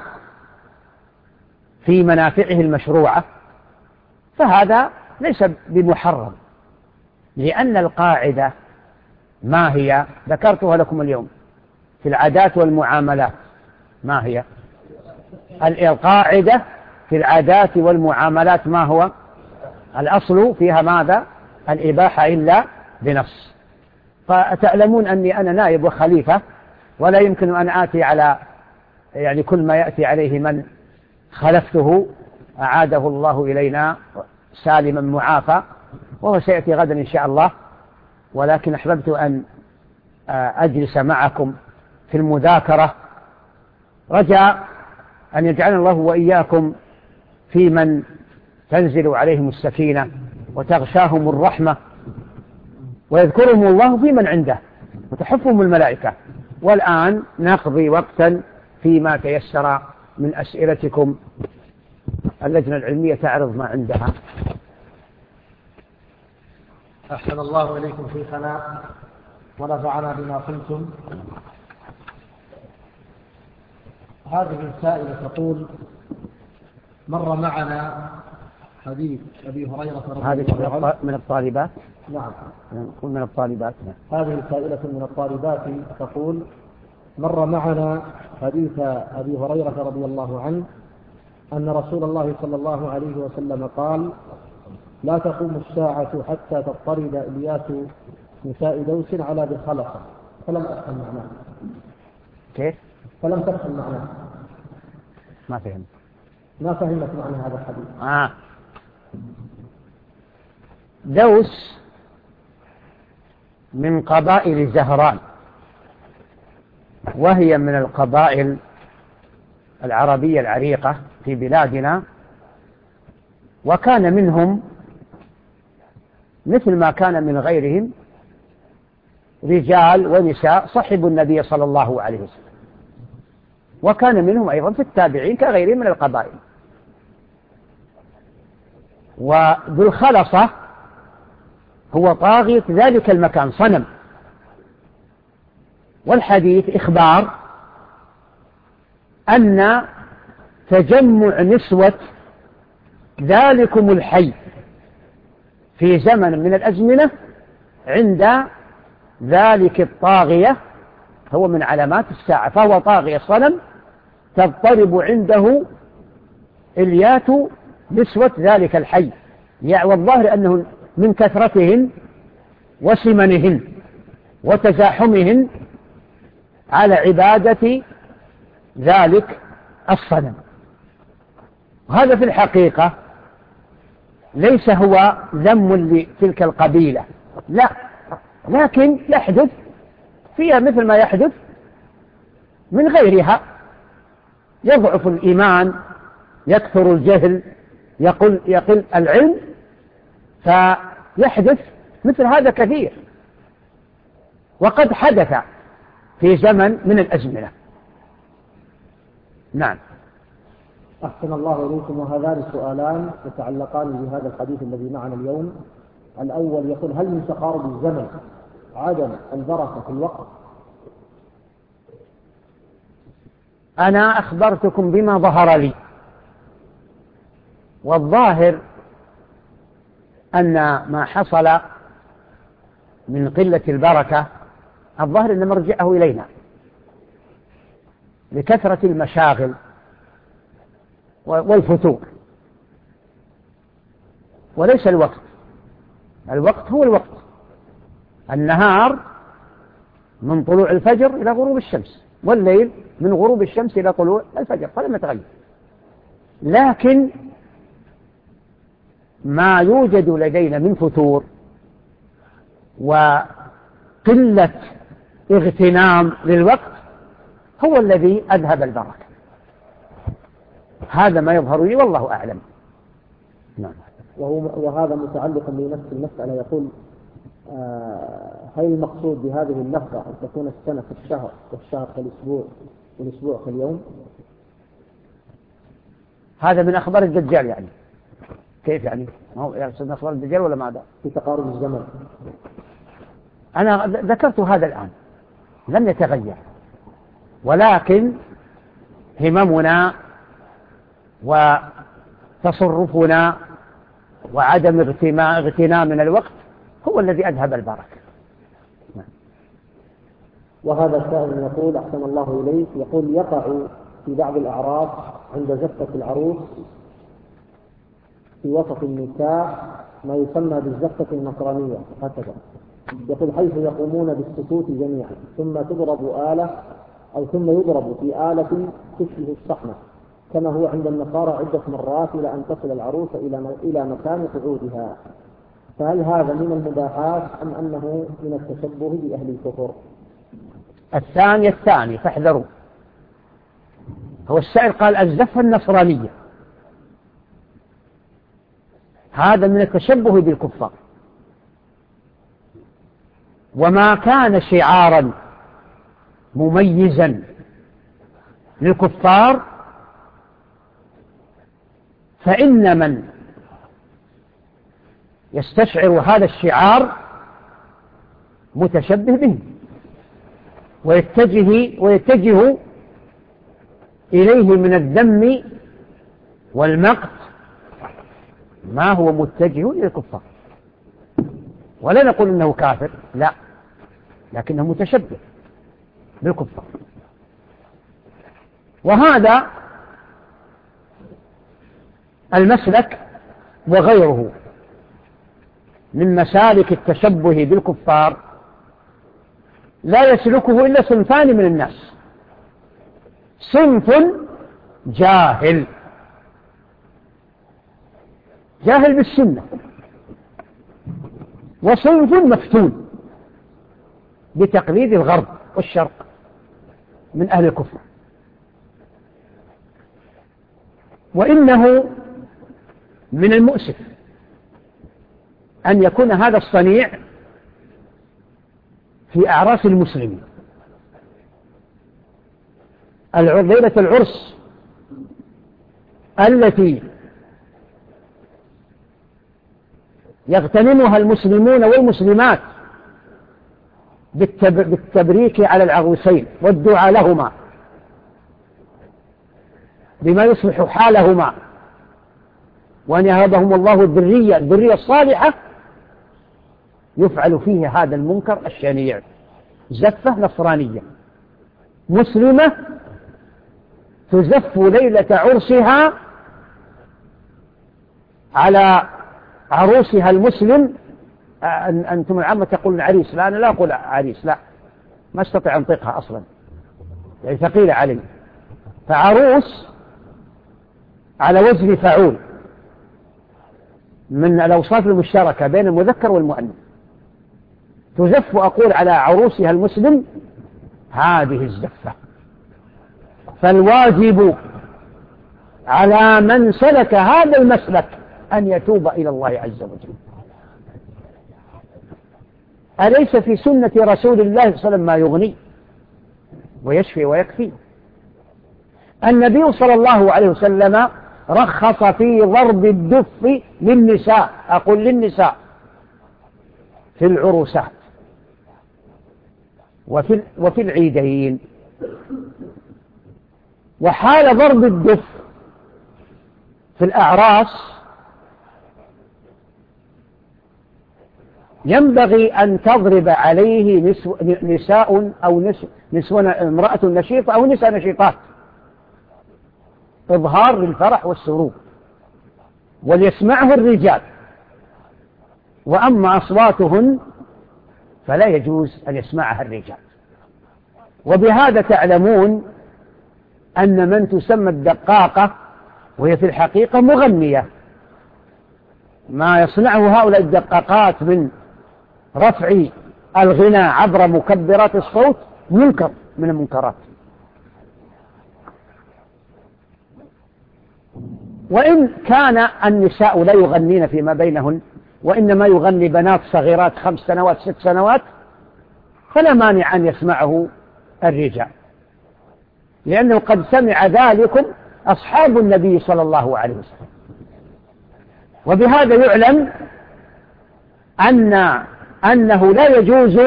[SPEAKER 2] في منافعه المشروعة، فهذا ليس بمحرم، لأن القاعدة ما هي؟ ذكرتها لكم اليوم في العادات والمعاملات. ما هي القاعدة في العادات والمعاملات؟ ما هو الأصل فيها؟ ماذا؟ الإباحة إلا بنص. فتعلمون أني أنا نائب وخليفة، ولا يمكن أن آتي على يعني كل ما يأتي عليه من خلفته أعاده الله إلينا سالما معافى، وهو سيأتي غدا إن شاء الله. ولكن أحببت أن أجلس معكم في المذاكرة، رجاء أن يجعلنا الله وإياكم في من تنزل عليهم السكينة وتغشاهم الرحمة ويذكرهم الله في من عنده وتحفهم الملائكة. والآن نقضي وقتا فيما تيسر من أسئلتكم. اللجنة العلمية تعرض ما عندها.
[SPEAKER 3] أحسن الله إليكم شيخنا ونفعنا بما قلتم. هذه السائلة تقول: مر معنا حديث أبي هريرة رضي الله عنه.
[SPEAKER 2] من الطالبات؟
[SPEAKER 3] نعم،
[SPEAKER 2] نقول من الطالبات.
[SPEAKER 3] هذه سائلة من الطالبات تقول: مر معنا حديث أبي هريرة رضي الله عنه أن رسول الله صلى الله عليه وسلم قال: لا تقوم الساعة حتى تضطرد إلياس نساء دوس على ذي الخلقة. فلم أفهم معناه.
[SPEAKER 2] كيف؟
[SPEAKER 3] فلم تفهم معناه.
[SPEAKER 2] ما فهمت.
[SPEAKER 3] ما فهمت معنى هذا الحديث.
[SPEAKER 2] دوس من قبائل زهران، وهي من القبائل العربية العريقة في بلادنا، وكان منهم مثل ما كان من غيرهم رجال ونساء صحبوا النبي صلى الله عليه وسلم، وكان منهم أيضا في التابعين كغيرهم من القبائل. وذو الخلصة هو طاغية ذلك المكان، صنم. والحديث إخبار أن تجمع نسوة ذلكم الحي في زمن من الأزمنة عند ذلك الطاغية هو من علامات الساعة، فهو طاغية صنم تضطرب عنده إليات نسوة ذلك الحي. والظاهر أنه من كثرتهن وسمنهن وتزاحمهن على عبادة ذلك الصنم. وهذا في الحقيقة ليس هو ذم لتلك القبيلة، لا، لكن يحدث فيها مثل ما يحدث من غيرها. يضعف الإيمان، يكثر الجهل، يقل العلم، فيحدث مثل هذا كثير، وقد حدث في زمن من الأزمنة. نعم.
[SPEAKER 3] أحسن الله إليكم. وهذان السؤالان يتعلقان بهذا الحديث الذي معنا اليوم. الأول يقول: هل من تقارب الزمن عدم البركة في الوقت؟
[SPEAKER 2] أنا أخبرتكم بما ظهر لي، والظاهر أن ما حصل من قلة البركة الظاهر أن مرجعه إلينا لكثرة المشاغل والفتور، وليس الوقت. الوقت هو الوقت، النهار من طلوع الفجر إلى غروب الشمس، والليل من غروب الشمس إلى طلوع الفجر، فلم يتغير. لكن ما يوجد لدينا من فتور وقلة اغتنام للوقت هو الذي أذهب البركة. هذا ما يظهر لي والله أعلم. نعم.
[SPEAKER 3] وهذا متعلق بنفس المسألة. يقول: هل المقصود بهذه اللفظة أن تكون السنة في الشهر والشهر في الأسبوع والأسبوع في اليوم؟
[SPEAKER 2] هذا من أخبار الدجال يعني. كيف يعني؟ ما هو يقصد أخبار الدجال ولا ماذا؟
[SPEAKER 3] في تقارب الزمن.
[SPEAKER 2] أنا ذكرت هذا الآن لم يتغير، ولكن هممنا وتصرفنا وعدم اغتنامنا الوقت هو الذي أذهب البركة.
[SPEAKER 3] وهذا سائل يقول أحسن الله إليك، يقول يقع في بعض الأعراس عند زفة العروس في وسط النكاح ما يسمى بالزفة النصرانية هكذا، يقول حيث يقومون بالسكوت جميعا ثم تضرب آلة أو ثم يضرب في آلة تشبه الصحنة كما هو عند النصارى عدة مرات إلى أن تصل العروس إلى مكان قعودها، فهل هذا من المباحات أم أنه من التشبه بأهل الكفر؟
[SPEAKER 2] الثاني فاحذروا. هو السائل قال الزفة النصرانية، هذا من التشبه بالكفار، وما كان شعارا مميزا للكفار فإن من يستشعر هذا الشعار متشبه به ويتجه إليه من الذم والمقت ما هو متجه إلى الكفار. ولا نقول إنه كافر، لا، لكنه متشبه بالكفار. وهذا المسلك وغيره من مسالك التشبه بالكفار لا يسلكه إلا صنفان من الناس: صنف جاهل بالسنة، وصنف مفتون بتقليد الغرب والشرق من أهل الكفر. وإنه من المؤسف أن يكون هذا الصنيع في أعراس المسلمين. ليلة العرس التي يغتنمها المسلمون والمسلمات بالتبريك على العروسين والدعاء لهما بما يصلح حالهما وأن يهبهم الله الذرية الصالحة، يفعل فيه هذا المنكر الشنيع: زفة نصرانية مسلمة تزف ليلة عرسها على عروسها المسلم. أنتم العامة تقولون عريس، لا، أنا لا أقول عريس، لا، ما استطيع أنطقها أصلا، يعني ثقيلة علي. فعروس على وزن فعول من الأوصاف المشتركة بين المذكر والمؤنث، تزف أقول على عروسها المسلم هذه الزفة. فالواجب على من سلك هذا المسلك أن يتوب إلى الله عز وجل. أليس في سنة رسول الله صلى الله عليه وسلم ما يغني ويشفي ويكفي؟ النبي صلى الله عليه وسلم رخص في ضرب الدف للنساء، أقول للنساء، في العروسات وفي العيدين. وحال ضرب الدف في الأعراس ينبغي أن تضرب عليه نساء أو امرأة نشيطة أو نساء نشيطات، إظهار للفرح والسرور، وليسمعه الرجال. وأما أصواتهن فلا يجوز أن يسمعها الرجال. وبهذا تعلمون أن من تسمى الدقاقة وهي في الحقيقة مغنية، ما يصنعه هؤلاء الدقاقات من رفع الغنى عبر مكبرات الصوت منكر من المنكرات. وإن كان النساء لا يغنين فيما بينهن وإنما يغني بنات صغيرات 5 سنوات 6 سنوات، فلا مانع أن يسمعه الرجال، لأنه قد سمع ذلكم أصحاب النبي صلى الله عليه وسلم. وبهذا يعلم أنه لا يجوز،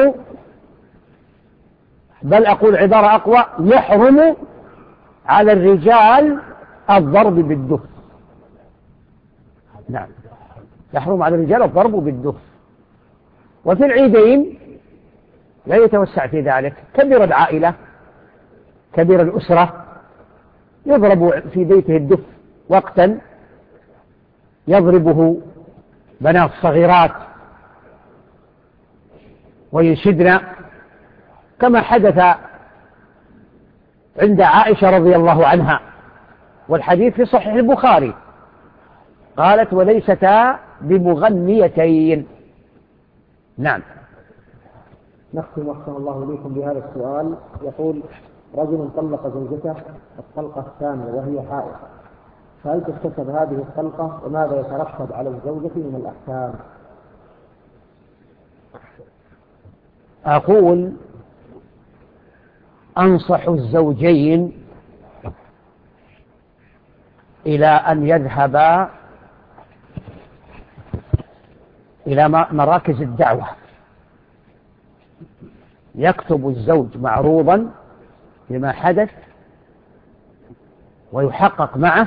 [SPEAKER 2] بل أقول عبارة أقوى، يحرم على الرجال الضرب بالدف. نعم، يحرم على الرجال الضرب بالدف. وفي العيدين لا يتوسع في ذلك. كبر العائلة، كبر الأسرة، يضرب في بيته الدف وقتا يضربه بنات صغيرات وينشدن، كما حدث عند عائشة رضي الله عنها، والحديث في صحيح البخاري، قالت: وليستا بمغنيتين. نعم.
[SPEAKER 3] نختم أحسن الله إليكم بهذا السؤال. يقول: رجل طلق زوجته الطلقة الثانية وهي حائض، فهل تحتسب هذه الطلقة وماذا يترتب على الزوجة من الأحكام؟
[SPEAKER 2] أقول: أنصح الزوجين إلى أن يذهبا إلى مراكز الدعوة، يكتب الزوج معروضا بما حدث ويحقق معه،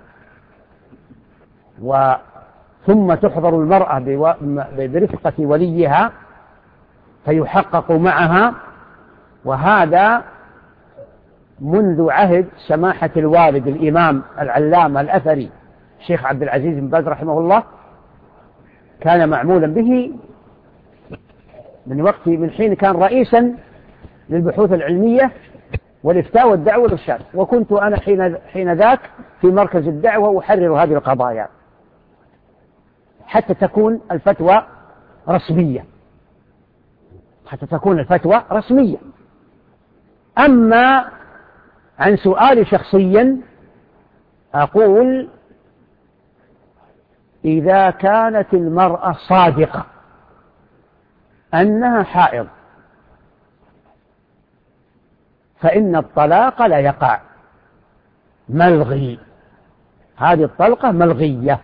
[SPEAKER 2] ثم تحضر المرأة برفقة وليها فيحقق معها. وهذا منذ عهد سماحة الوالد الإمام العلامة الأثري الشيخ عبد العزيز بن باز رحمه الله، كان معمولا به من حين كان رئيسا للبحوث العلمية والإفتاء والدعوة والإرشاد، وكنت أنا حين ذاك في مركز الدعوة أحرر هذه القضايا حتى تكون الفتوى رسمية، أما عن سؤال شخصيا، أقول: إذا كانت المرأة صادقة أنها حائض فإن الطلاق لا يقع، ملغي، هذه الطلقة ملغية،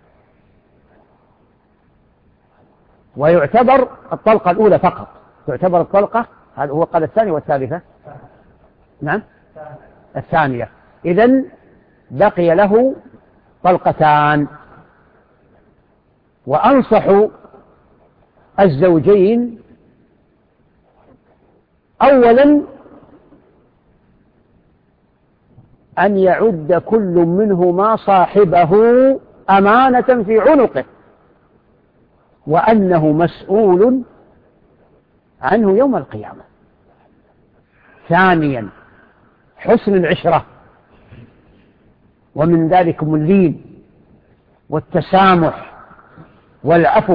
[SPEAKER 2] ويعتبر الطلقة الأولى فقط، تعتبر الطلقة، هذا هو قال الثانية والثالثة، نعم الثانية، إذن بقي له طلقتان. وأنصح الزوجين أولا أن يعد كل منهما صاحبه أمانة في عنقه، وأنه مسؤول عنه يوم القيامة. ثانيا حسن العشرة، ومن ذلك اللين والتسامح والعفو.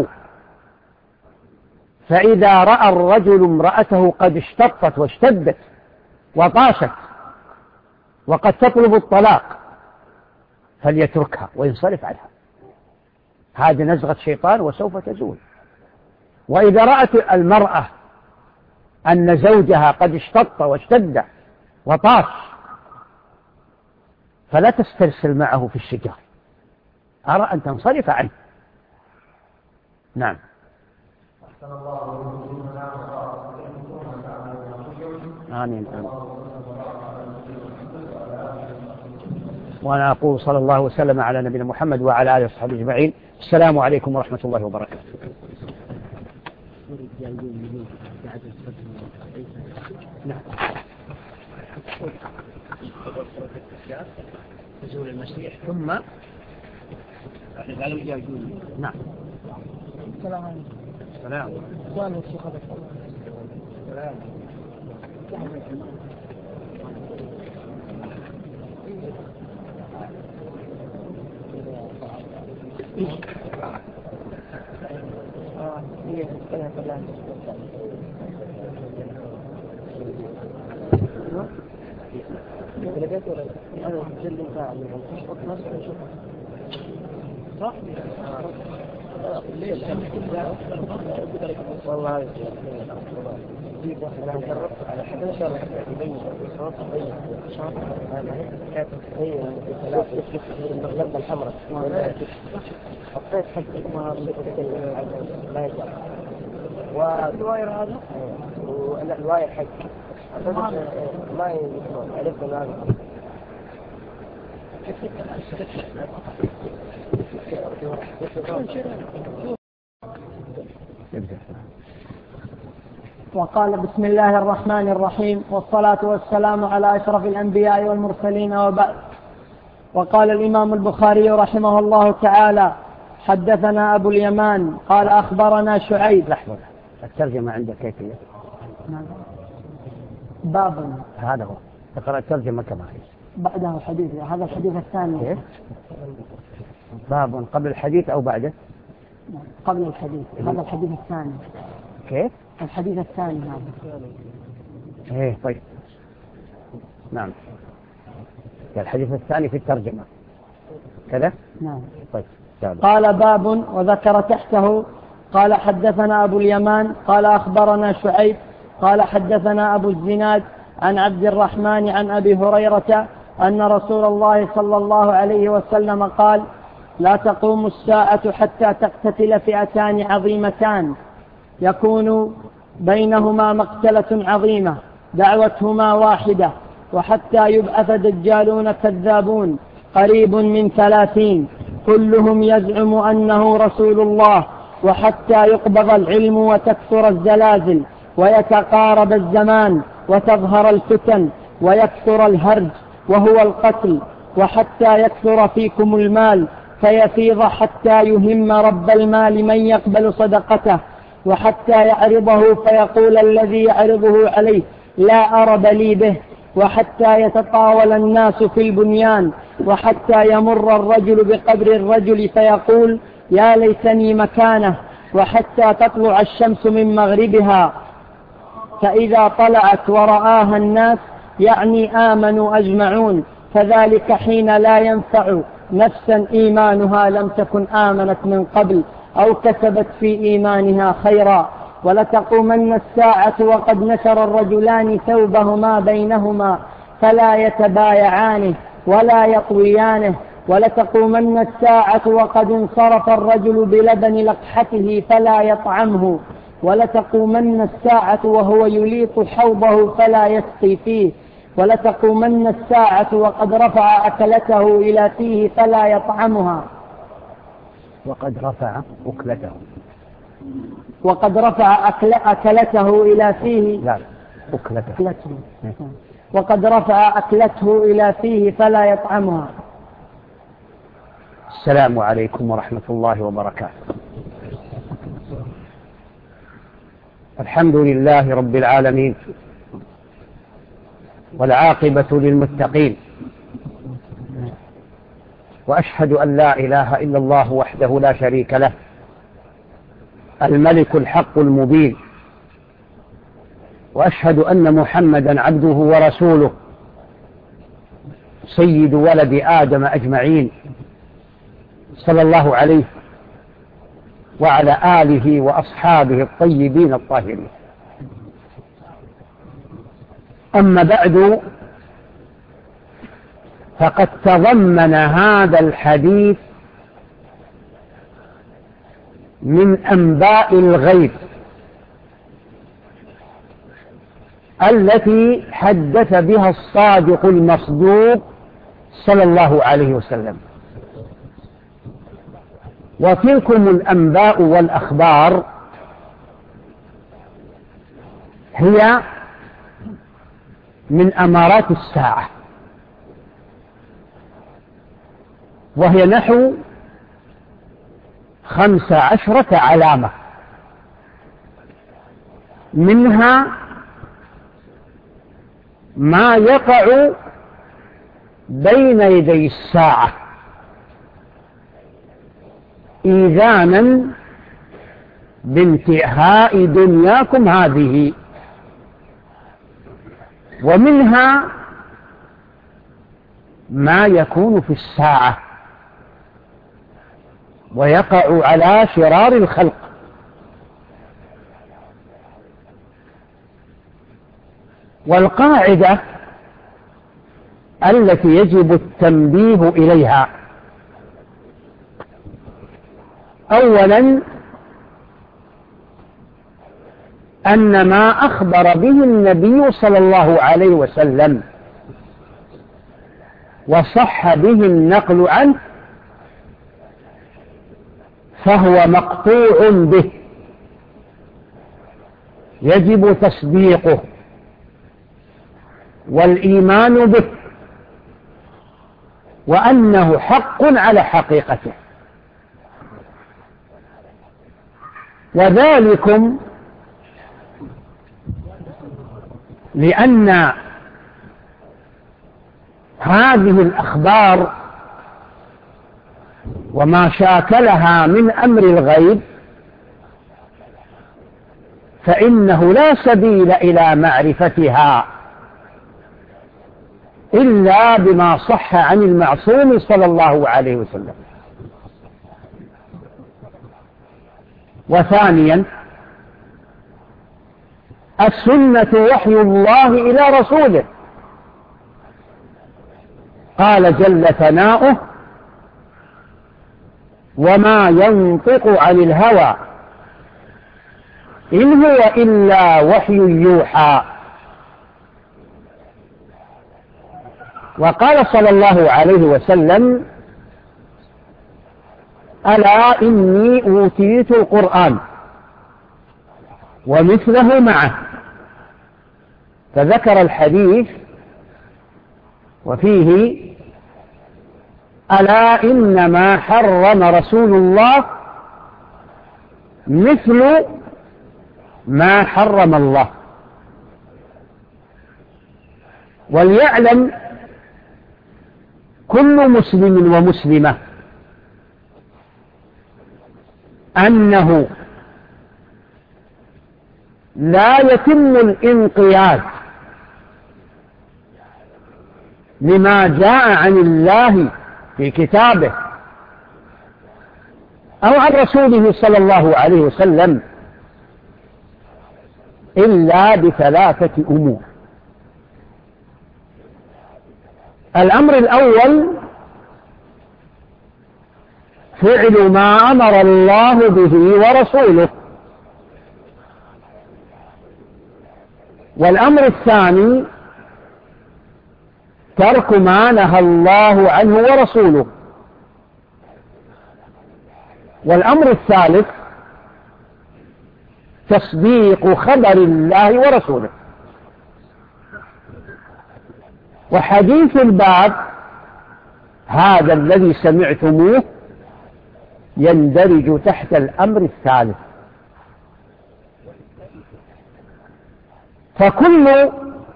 [SPEAKER 2] فإذا رأى الرجل امرأته قد اشتطت واشتدت وطاشت وقد تطلب الطلاق فليتركها وينصرف عنها، هذه نزغة شيطان وسوف تزول. وإذا رأت المرأة أن زوجها قد اشتط واشتد وطاش فلا تسترسل معه في الشجار، أرى أن تنصرف عنه. نعم. آمين. وأنا أقول صلى الله وسلم على نبينا محمد وعلى آله وصحبه أجمعين. السلام عليكم ورحمة الله وبركاته. نعم. نزول المسيح ثم نعم. السلام عليكم. السلام. صح؟ والله أنا جربت على حد إن شاء الله يبين الصوت يبين الشعر كانت هي اللمبة الحمراء حطيت حق ما يطلع والواير هذا ولا الواير حق ما يطلع عرفت هذا
[SPEAKER 1] وقال بسم الله الرحمن الرحيم والصلاة والسلام على أشرف الأنبياء والمرسلين وبعد. وقال الإمام البخاري رحمه الله تعالى حدثنا أبو اليمان قال أخبرنا شعيب.
[SPEAKER 2] لحظة، الترجمة عندك كيفية؟
[SPEAKER 1] باب
[SPEAKER 2] هذا هو، اقرأ الترجمة كما هي.
[SPEAKER 1] بعده الحديث، هذا الحديث الثاني.
[SPEAKER 2] كيف؟ باب قبل الحديث أو بعده؟
[SPEAKER 1] قبل الحديث، هذا الحديث الثاني.
[SPEAKER 2] كيف؟
[SPEAKER 1] الحديث الثاني هذا.
[SPEAKER 2] ايه طيب، نعم، الحديث الثاني في الترجمة كذا؟
[SPEAKER 1] نعم.
[SPEAKER 2] طيب.
[SPEAKER 1] قال باب، وذكر تحته قال حدثنا أبو اليمان قال أخبرنا شعيب قال حدثنا أبو الزناد عن عبد الرحمن عن أبي هريرة أن رسول الله صلى الله عليه وسلم قال: لا تقوم الساعة حتى تقتتل فئتان عظيمتان يكون بينهما مقتلة عظيمة دعوتهما واحدة، وحتى يبعث دجالون كذابون قريب من 30 كلهم يزعم أنه رسول الله، وحتى يقبض العلم وتكثر الزلازل ويتقارب الزمان وتظهر الفتن ويكثر الهرج وهو القتل، وحتى يكثر فيكم المال فيفيض حتى يهم رب المال من يقبل صدقته، وحتى يعرضه فيقول الذي يعرضه عليه لا أرب لي به، وحتى يتطاول الناس في البنيان، وحتى يمر الرجل بقبر الرجل فيقول يا ليتني مكانه، وحتى تطلع الشمس من مغربها فإذا طلعت ورآها الناس يعني آمنوا أجمعون، فذلك حين لا ينفع نفسا إيمانها لم تكن آمنت من قبل أو كسبت في إيمانها خيرا. ولتقومن الساعة وقد نشر الرجلان ثوبهما بينهما فلا يتبايعانه ولا يطويانه، ولتقومن الساعة وقد انصرف الرجل بلبن لقحته فلا يطعمه، ولتقومن الساعة وهو يليط حوضه فلا يسقي فيه، ولتقومن الساعة وقد رفع أكلته إلى فيه فلا يطعمها.
[SPEAKER 2] وقد رفع أكلته،
[SPEAKER 1] وقد رفع أكلته إلى فيه،
[SPEAKER 2] لا أكلته.
[SPEAKER 1] وقد رفع أكلته إلى فيه فلا يطعمها.
[SPEAKER 2] السلام عليكم ورحمة الله وبركاته. الحمد لله رب العالمين، والعاقبة للمتقين، وأشهد أن لا إله إلا الله وحده لا شريك له الملك الحق المبين، وأشهد أن محمدا عبده ورسوله سيد ولد آدم أجمعين صلى الله عليه وعلى آله وأصحابه الطيبين الطاهرين. أما بعد، فقد تضمن هذا الحديث من أنباء الغيب التي حدث بها الصادق المصدوق صلى الله عليه وسلم. وتلكم الأنباء والأخبار هي من أمارات الساعة، وهي نحو 15 علامة، منها ما يقع بين يدي الساعة إيذانا بانتهاء دنياكم هذه، ومنها ما يكون في الساعة ويقع على شرار الخلق. والقاعدة التي يجب التنبيه إليها: أولا، أن ما أخبر به النبي صلى الله عليه وسلم وصح به النقل عنه فهو مقطوع به، يجب تصديقه والإيمان به وأنه حق على حقيقته. وذلكم لأن هذه الأخبار وما شاكلها من أمر الغيب فإنه لا سبيل إلى معرفتها إلا بما صح عن المعصوم صلى الله عليه وسلم. وثانيا السنة وحي الله إلى رسوله، قال جل ثناؤه: وما ينطق عن الهوى إن هو إلا وحي يوحى. وقال صلى الله عليه وسلم: ألا إني أوتيت القرآن ومثله معه، فذكر الحديث وفيه: ألا إنما حرم رسول الله مثل ما حرم الله. وليعلم كل مسلم ومسلمة أنه لا يتم الانقياد لما جاء عن الله في كتابه أو عن رسوله صلى الله عليه وسلم إلا بثلاثة أمور. الأمر الأول فعل ما أمر الله به ورسوله، والأمر الثاني ترك ما نهى الله عنه ورسوله، والأمر الثالث تصديق خبر الله ورسوله. وحديث الباب هذا الذي سمعتموه يندرج تحت الأمر الثالث. فكل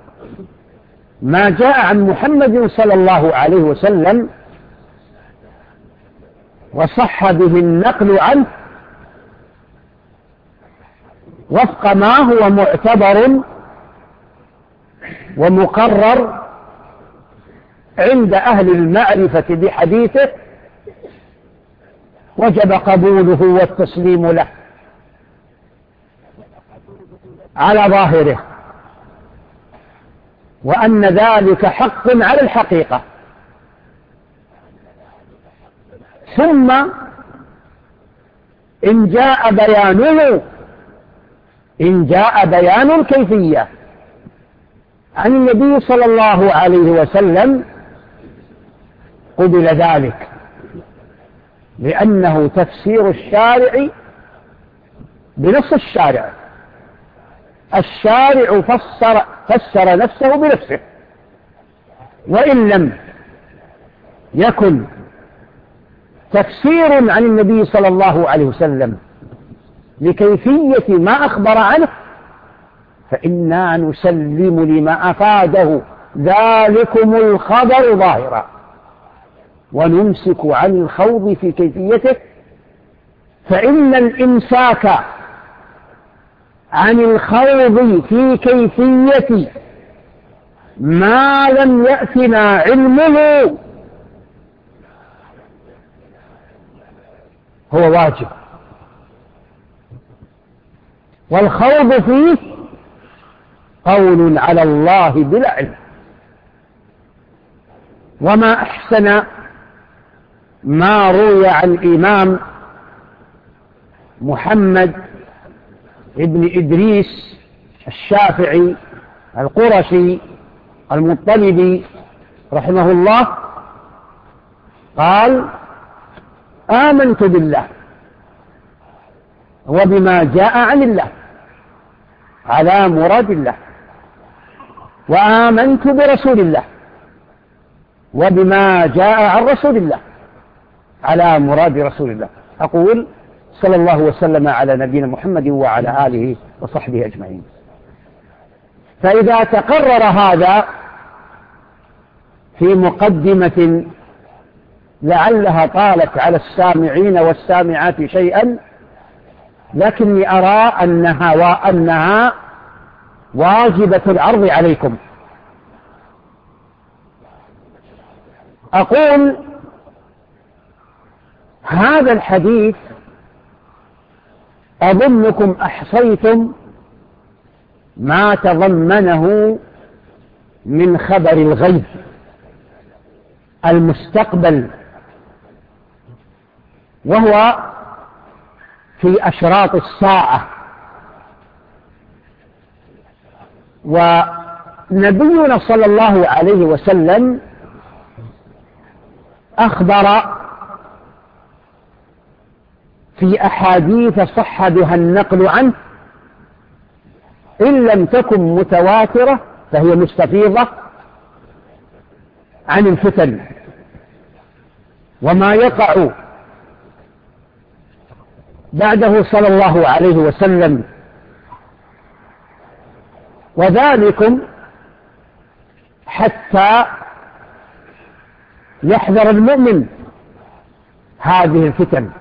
[SPEAKER 2] ما جاء عن محمد صلى الله عليه وسلم وصح به النقل عنه وفق ما هو معتبر ومقرر عند أهل المعرفة بحديثه وجب قبوله والتسليم له على ظاهره، وأن ذلك حق على الحقيقة. ثم إن جاء بيان الكيفية عن النبي صلى الله عليه وسلم قبل ذلك، لأنه تفسير الشارع بنص الشارع. الشارع فسر نفسه بنفسه، وإن لم يكن تفسير عن النبي صلى الله عليه وسلم لكيفية ما أخبر عنه فإنا نسلم لما أفاده ذلكم الخبر ظاهرا، ونمسك عن الخوض في كيفيته، فإن الإمساك عن الخوض في كيفية ما لم يأتنا علمه هو واجب، والخوض فيه قول على الله بلا علم. وما أحسن ما روي عن الإمام محمد ابن إدريس الشافعي القرشي المطلبي رحمه الله قال: آمنت بالله وبما جاء عن الله على مراد الله، وآمنت برسول الله وبما جاء عن رسول الله على مراد رسول الله. أقول صلى الله وسلم على نبينا محمد وعلى آله وصحبه أجمعين. فإذا تقرر هذا في مقدمة لعلها طالت على السامعين والسامعات شيئا، لكني أرى أنها واجبة العرض عليكم. أقول هذا الحديث أظنكم أحصيتم ما تضمنه من خبر الغيب المستقبل، وهو في أشراط الساعة. ونبينا صلى الله عليه وسلم أخبر في أحاديث صح بها النقل عنه، إن لم تكن متواترة فهي مستفيضة عن الفتن وما يقع بعده صلى الله عليه وسلم. وذلكم حتى يحذر المؤمن هذه الفتن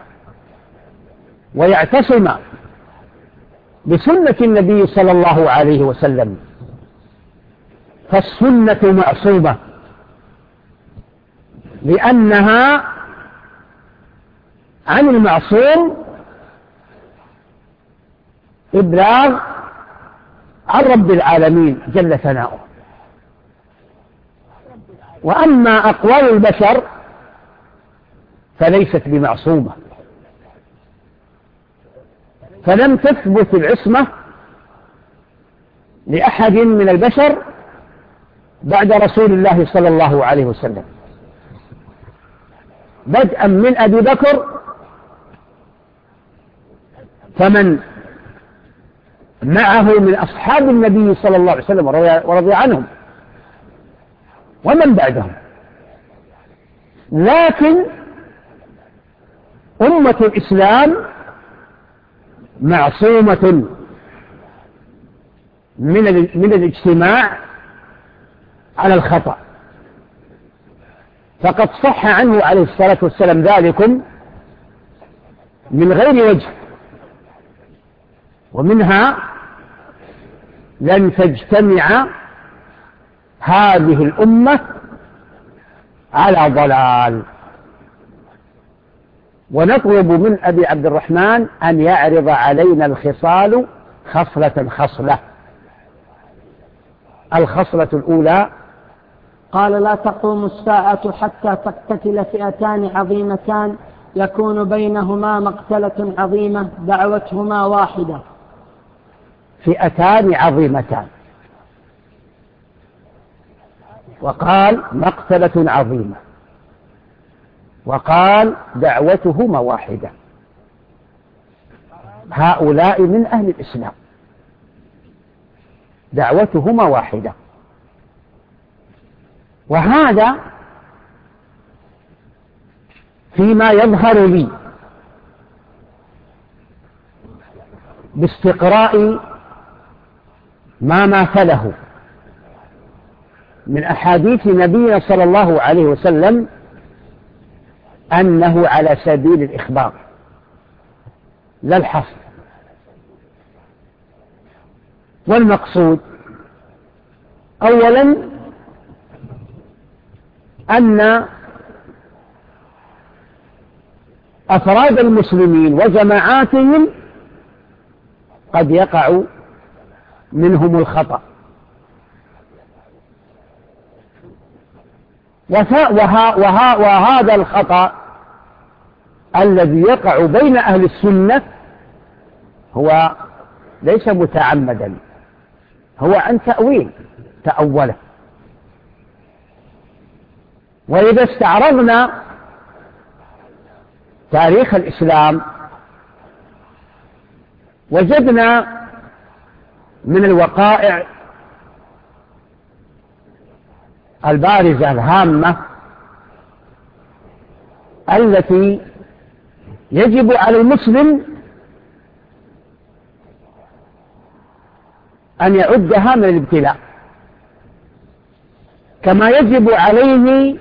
[SPEAKER 2] ويعتصم بسنة النبي صلى الله عليه وسلم، فالسنة معصومة لأنها عن المعصوم إبلاغ عن رب العالمين جل ثناؤه. وأما أقوال البشر فليست بمعصومة، فلم تثبت العصمة لأحد من البشر بعد رسول الله صلى الله عليه وسلم، بدءا من أبي بكر فمن معه من أصحاب النبي صلى الله عليه وسلم ورضي عنهم ومن بعدهم. لكن أمة الإسلام معصومة من الاجتماع على الخطأ، فقد صح عنه عليه الصلاة والسلام ذلكم من غير وجه، ومنها لن تجتمع هذه الأمة على ضلال. ونطلب من أبي عبد الرحمن أن يعرض علينا الخصال خصلة. الخصلة الأولى:
[SPEAKER 1] قال لا تقوم الساعة حتى تقتتل فئتان عظيمتان يكون بينهما مقتلة عظيمة دعوتهما واحدة.
[SPEAKER 2] فئتان عظيمتان، وقال مقتلة عظيمة، وقال دعوتهما واحدة. هؤلاء من أهل الإسلام، دعوتهما واحدة. وهذا فيما يظهر لي باستقراء ما ماثله من أحاديث نبينا صلى الله عليه وسلم أنه على سبيل الإخبار لا الحصر. والمقصود أولا أن أفراد المسلمين وجماعاتهم قد يقع منهم الخطأ، وهذا الخطأ الذي يقع بين أهل السنة هو ليس متعمدا، هو عن تأوله. وإذا استعرضنا تاريخ الإسلام وجدنا من الوقائع البارزة الهامة التي يجب على المسلم أن يعدها من الابتلاء، كما يجب عليه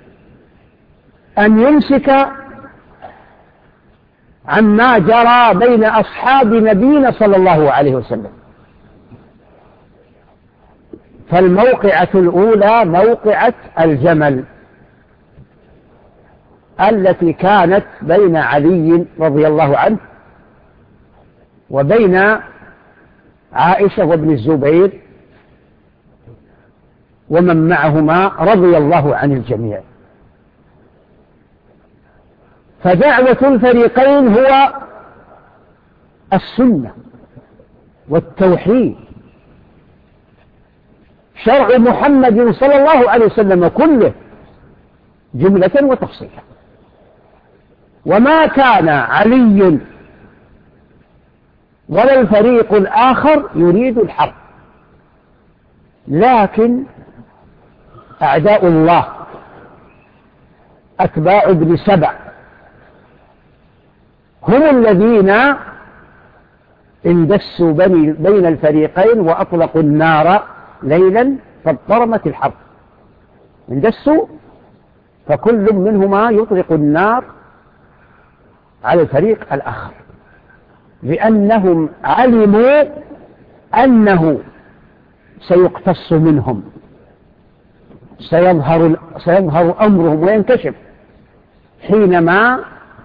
[SPEAKER 2] أن يمسك عما جرى بين أصحاب نبينا صلى الله عليه وسلم. فالموقعة الأولى موقعة الجمل التي كانت بين علي رضي الله عنه وبين عائشة وابن الزبير ومن معهما رضي الله عن الجميع. فدعوة الفريقين هو السنة والتوحيد، شرع محمد صلى الله عليه وسلم كله جملة وتفصيلا. وما كان علي ولا الفريق الآخر يريد الحرب، لكن أعداء الله أتباع ابن سبع هم الذين اندسوا بين الفريقين وأطلقوا النار ليلا فاضطرمت الحرب. اندسوا، فكل منهما يطلق النار على الفريق الآخر، لأنهم علموا أنه سيقتص منهم، سيظهر أمرهم وينكشف حينما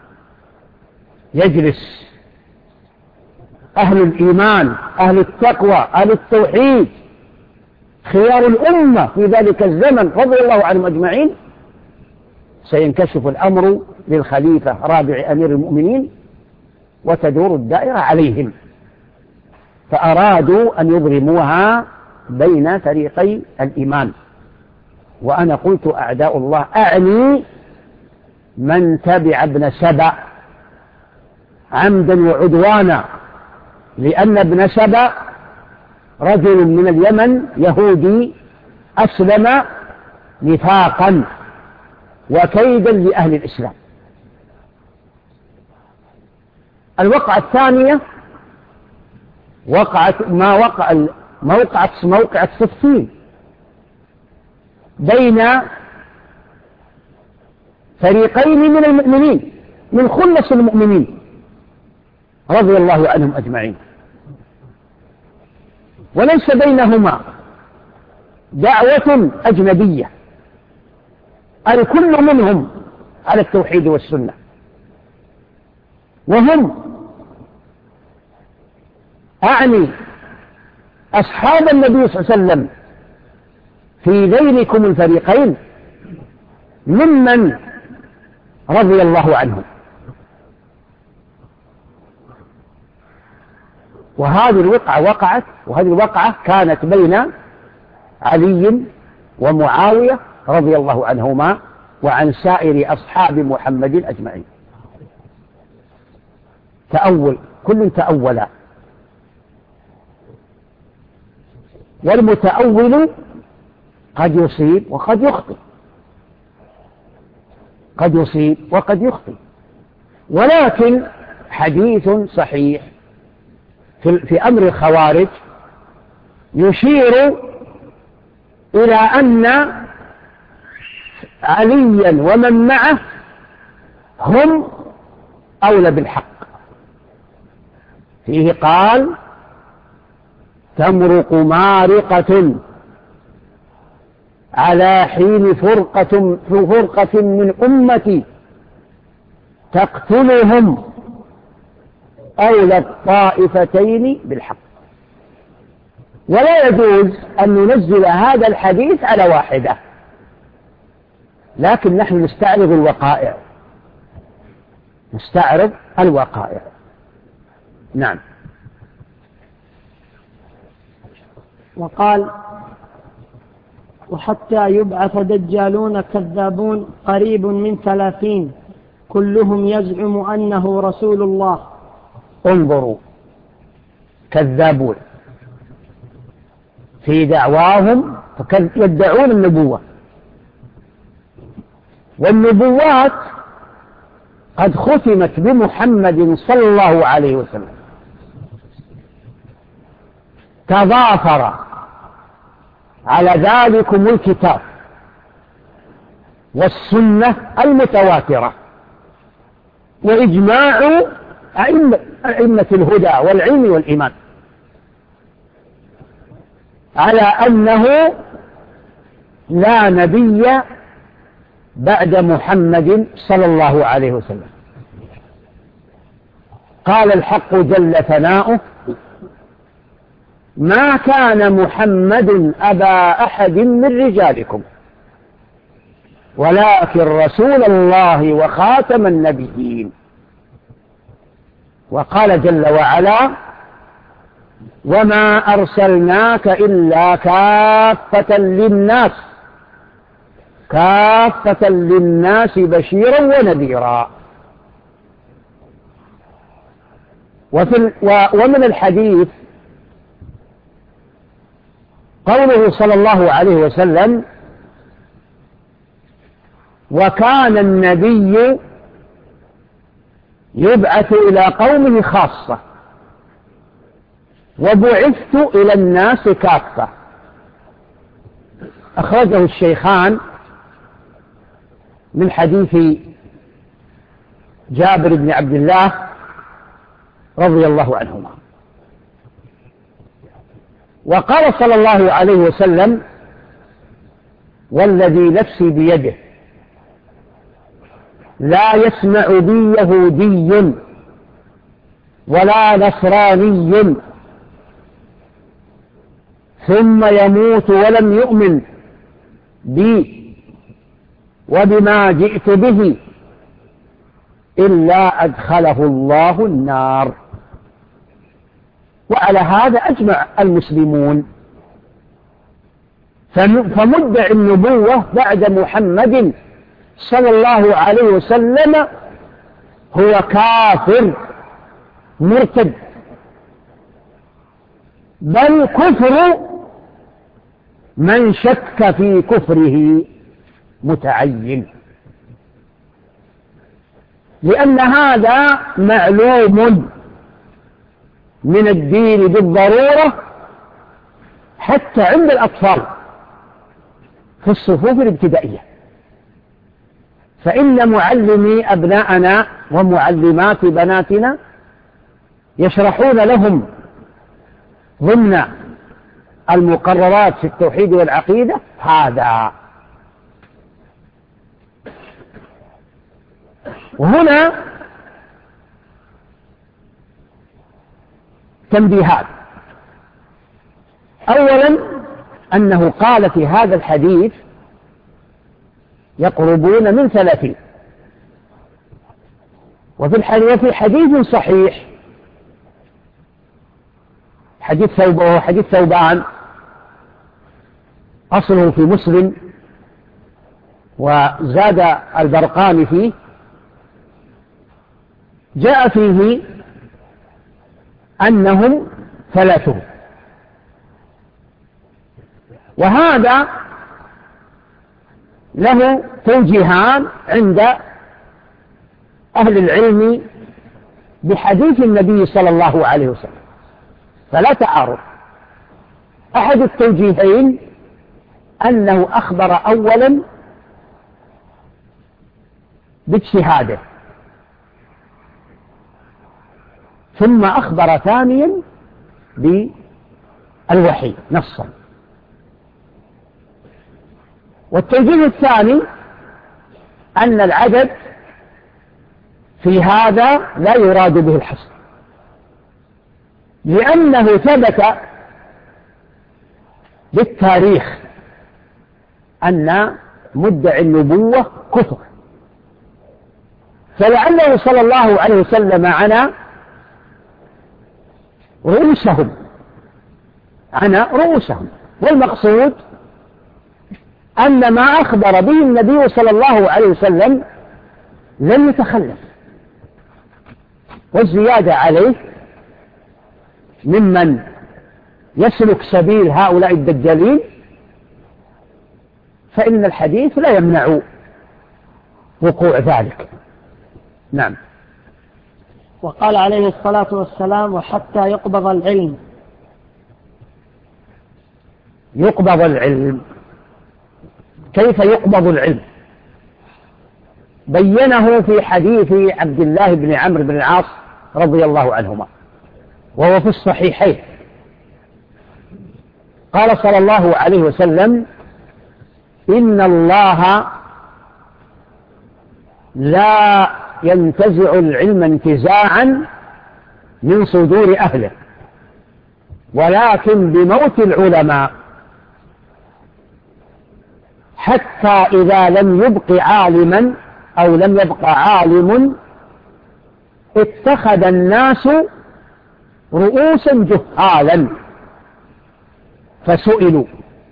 [SPEAKER 2] يجلس أهل الإيمان، أهل التقوى، أهل التوحيد، خيار الأمة في ذلك الزمن رضي الله عنهم أجمعين، سينكشف الأمر للخليفة رابع أمير المؤمنين وتدور الدائرة عليهم. فأرادوا أن يضرموها بين فريقي الإيمان. وأنا قلت أعداء الله أعني من تبع ابن سبع عمدا وعدوانا، لأن ابن سبع رجل من اليمن يهودي أسلم نفاقا وكيدا لأهل الإسلام. الوقعة الثانية موقعة صفين بين فريقين من المؤمنين، من خلص المؤمنين رضي الله عنهم أجمعين، وليس بينهما دعوة أجنبية، الكل منهم على التوحيد والسنة، وهم أعني أصحاب النبي صلى الله عليه وسلم في ذيلكم الفريقين ممن رضي الله عنهم. وهذه الوقعة كانت بين علي ومعاوية رضي الله عنهما وعن سائر أصحاب محمد أجمعين. كل تأولا، والمتأول قد يصيب وقد يخطئ، قد يصيب وقد يخطئ، ولكن حديث صحيح في أمر الخوارج يشير إلى أن عليا ومن معه هم أولى بالحق. فيه قال: تمرق مارقة على حين فرقة من أمتي تقتلهم أولى الطائفتين بالحق. ولا يجوز أن ننزل هذا الحديث على واحدة، لكن نحن نستعرض الوقائع. نعم.
[SPEAKER 1] وقال: وحتى يبعث دجالون كذابون قريب من 30 كلهم يزعم أنه رسول الله.
[SPEAKER 2] انظروا، كذابون في دعواهم يدعون النبوة، والنبوات قد ختمت بمحمد صلى الله عليه وسلم، تضافر على ذلكم الكتاب والسنة المتواترة وإجماع أئمة الهدى والعلم والإيمان على أنه لا نبي بعد محمد صلى الله عليه وسلم. قال الحق جل ثناؤه: ما كان محمد أبا أحد من رجالكم ولكن رسول الله وخاتم النبيين. وقال جل وعلا: وما أرسلناك إلا كافة للناس بشيرا ونذيرا. ومن الحديث قوله صلى الله عليه وسلم: وكان النبي يبعث إلى قومه خاصة وبعثت إلى الناس كافة. أخرجه الشيخان من حديث جابر بن عبد الله رضي الله عنهما. وقال صلى الله عليه وسلم: والذي نفسي بيده لا يسمع بي يهودي ولا نصراني ثم يموت ولم يؤمن بي وبما جئت به إلا أدخله الله النار. وعلى هذا أجمع المسلمون، فمدعي النبوة بعد محمد صلى الله عليه وسلم هو كافر مرتد، بل كفر من شك في كفره متعين، لأن هذا معلوم من الدين بالضرورة حتى عند الأطفال في الصفوف الابتدائية. فإن معلمي أبناءنا ومعلمات بناتنا يشرحون لهم ضمن المقررات في التوحيد والعقيدة هذا. وهنا تنبيهات. أولا أنه قال في هذا الحديث يقربون من 30، وفي حديث صحيح حديث ثوبان أصله في مسلم وزاد البرقاني فيه، جاء فيه أنهم 30، وهذا له توجيهان عند أهل العلم بحديث النبي صلى الله عليه وسلم، فلا تعارض. أحد التوجيهين أنه أخبر أولا باجتهاده، ثم أخبر ثانيا بالوحي نصا. والتوجيه الثاني أن العدد في هذا لا يراد به الحصر، لأنه ثبت بالتاريخ أن مدعي النبوة كفر، فلعله صلى الله عليه وسلم عنا رؤوسهم، والمقصود أن ما أخبر به النبي صلى الله عليه وسلم لم يتخلف، والزيادة عليه ممن يسلك سبيل هؤلاء الدجالين فإن الحديث لا يمنع وقوع ذلك. نعم.
[SPEAKER 1] وقال عليه الصلاة والسلام: وحتى يقبض العلم.
[SPEAKER 2] يقبض العلم، كيف يقبض العلم؟ بينه في حديث عبد الله بن عمرو بن العاص رضي الله عنهما، وهو في الصحيحين. قال صلى الله عليه وسلم: إن الله لا ينتزع العلم انتزاعا من صدور أهله، ولكن بموت العلماء، حتى إذا لم يبق عالما أو لم يبق عالم اتخذ الناس رؤوسا جهالا فسئلوا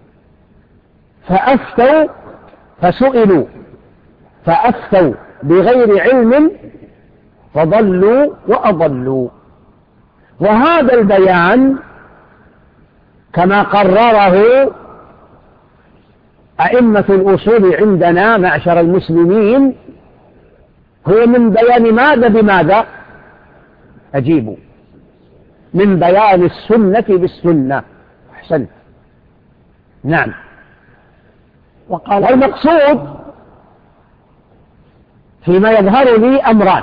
[SPEAKER 2] فأفتوا، فسئلوا فأفتوا بغير علم فضلوا وأضلوا. وهذا البيان كما قرره أئمة الأصول عندنا معشر المسلمين هو من بيان ماذا بماذا؟ أجيبوا، من بيان السنة بالسنة. أحسنت. نعم. والمقصود فيما يظهر لي أمران.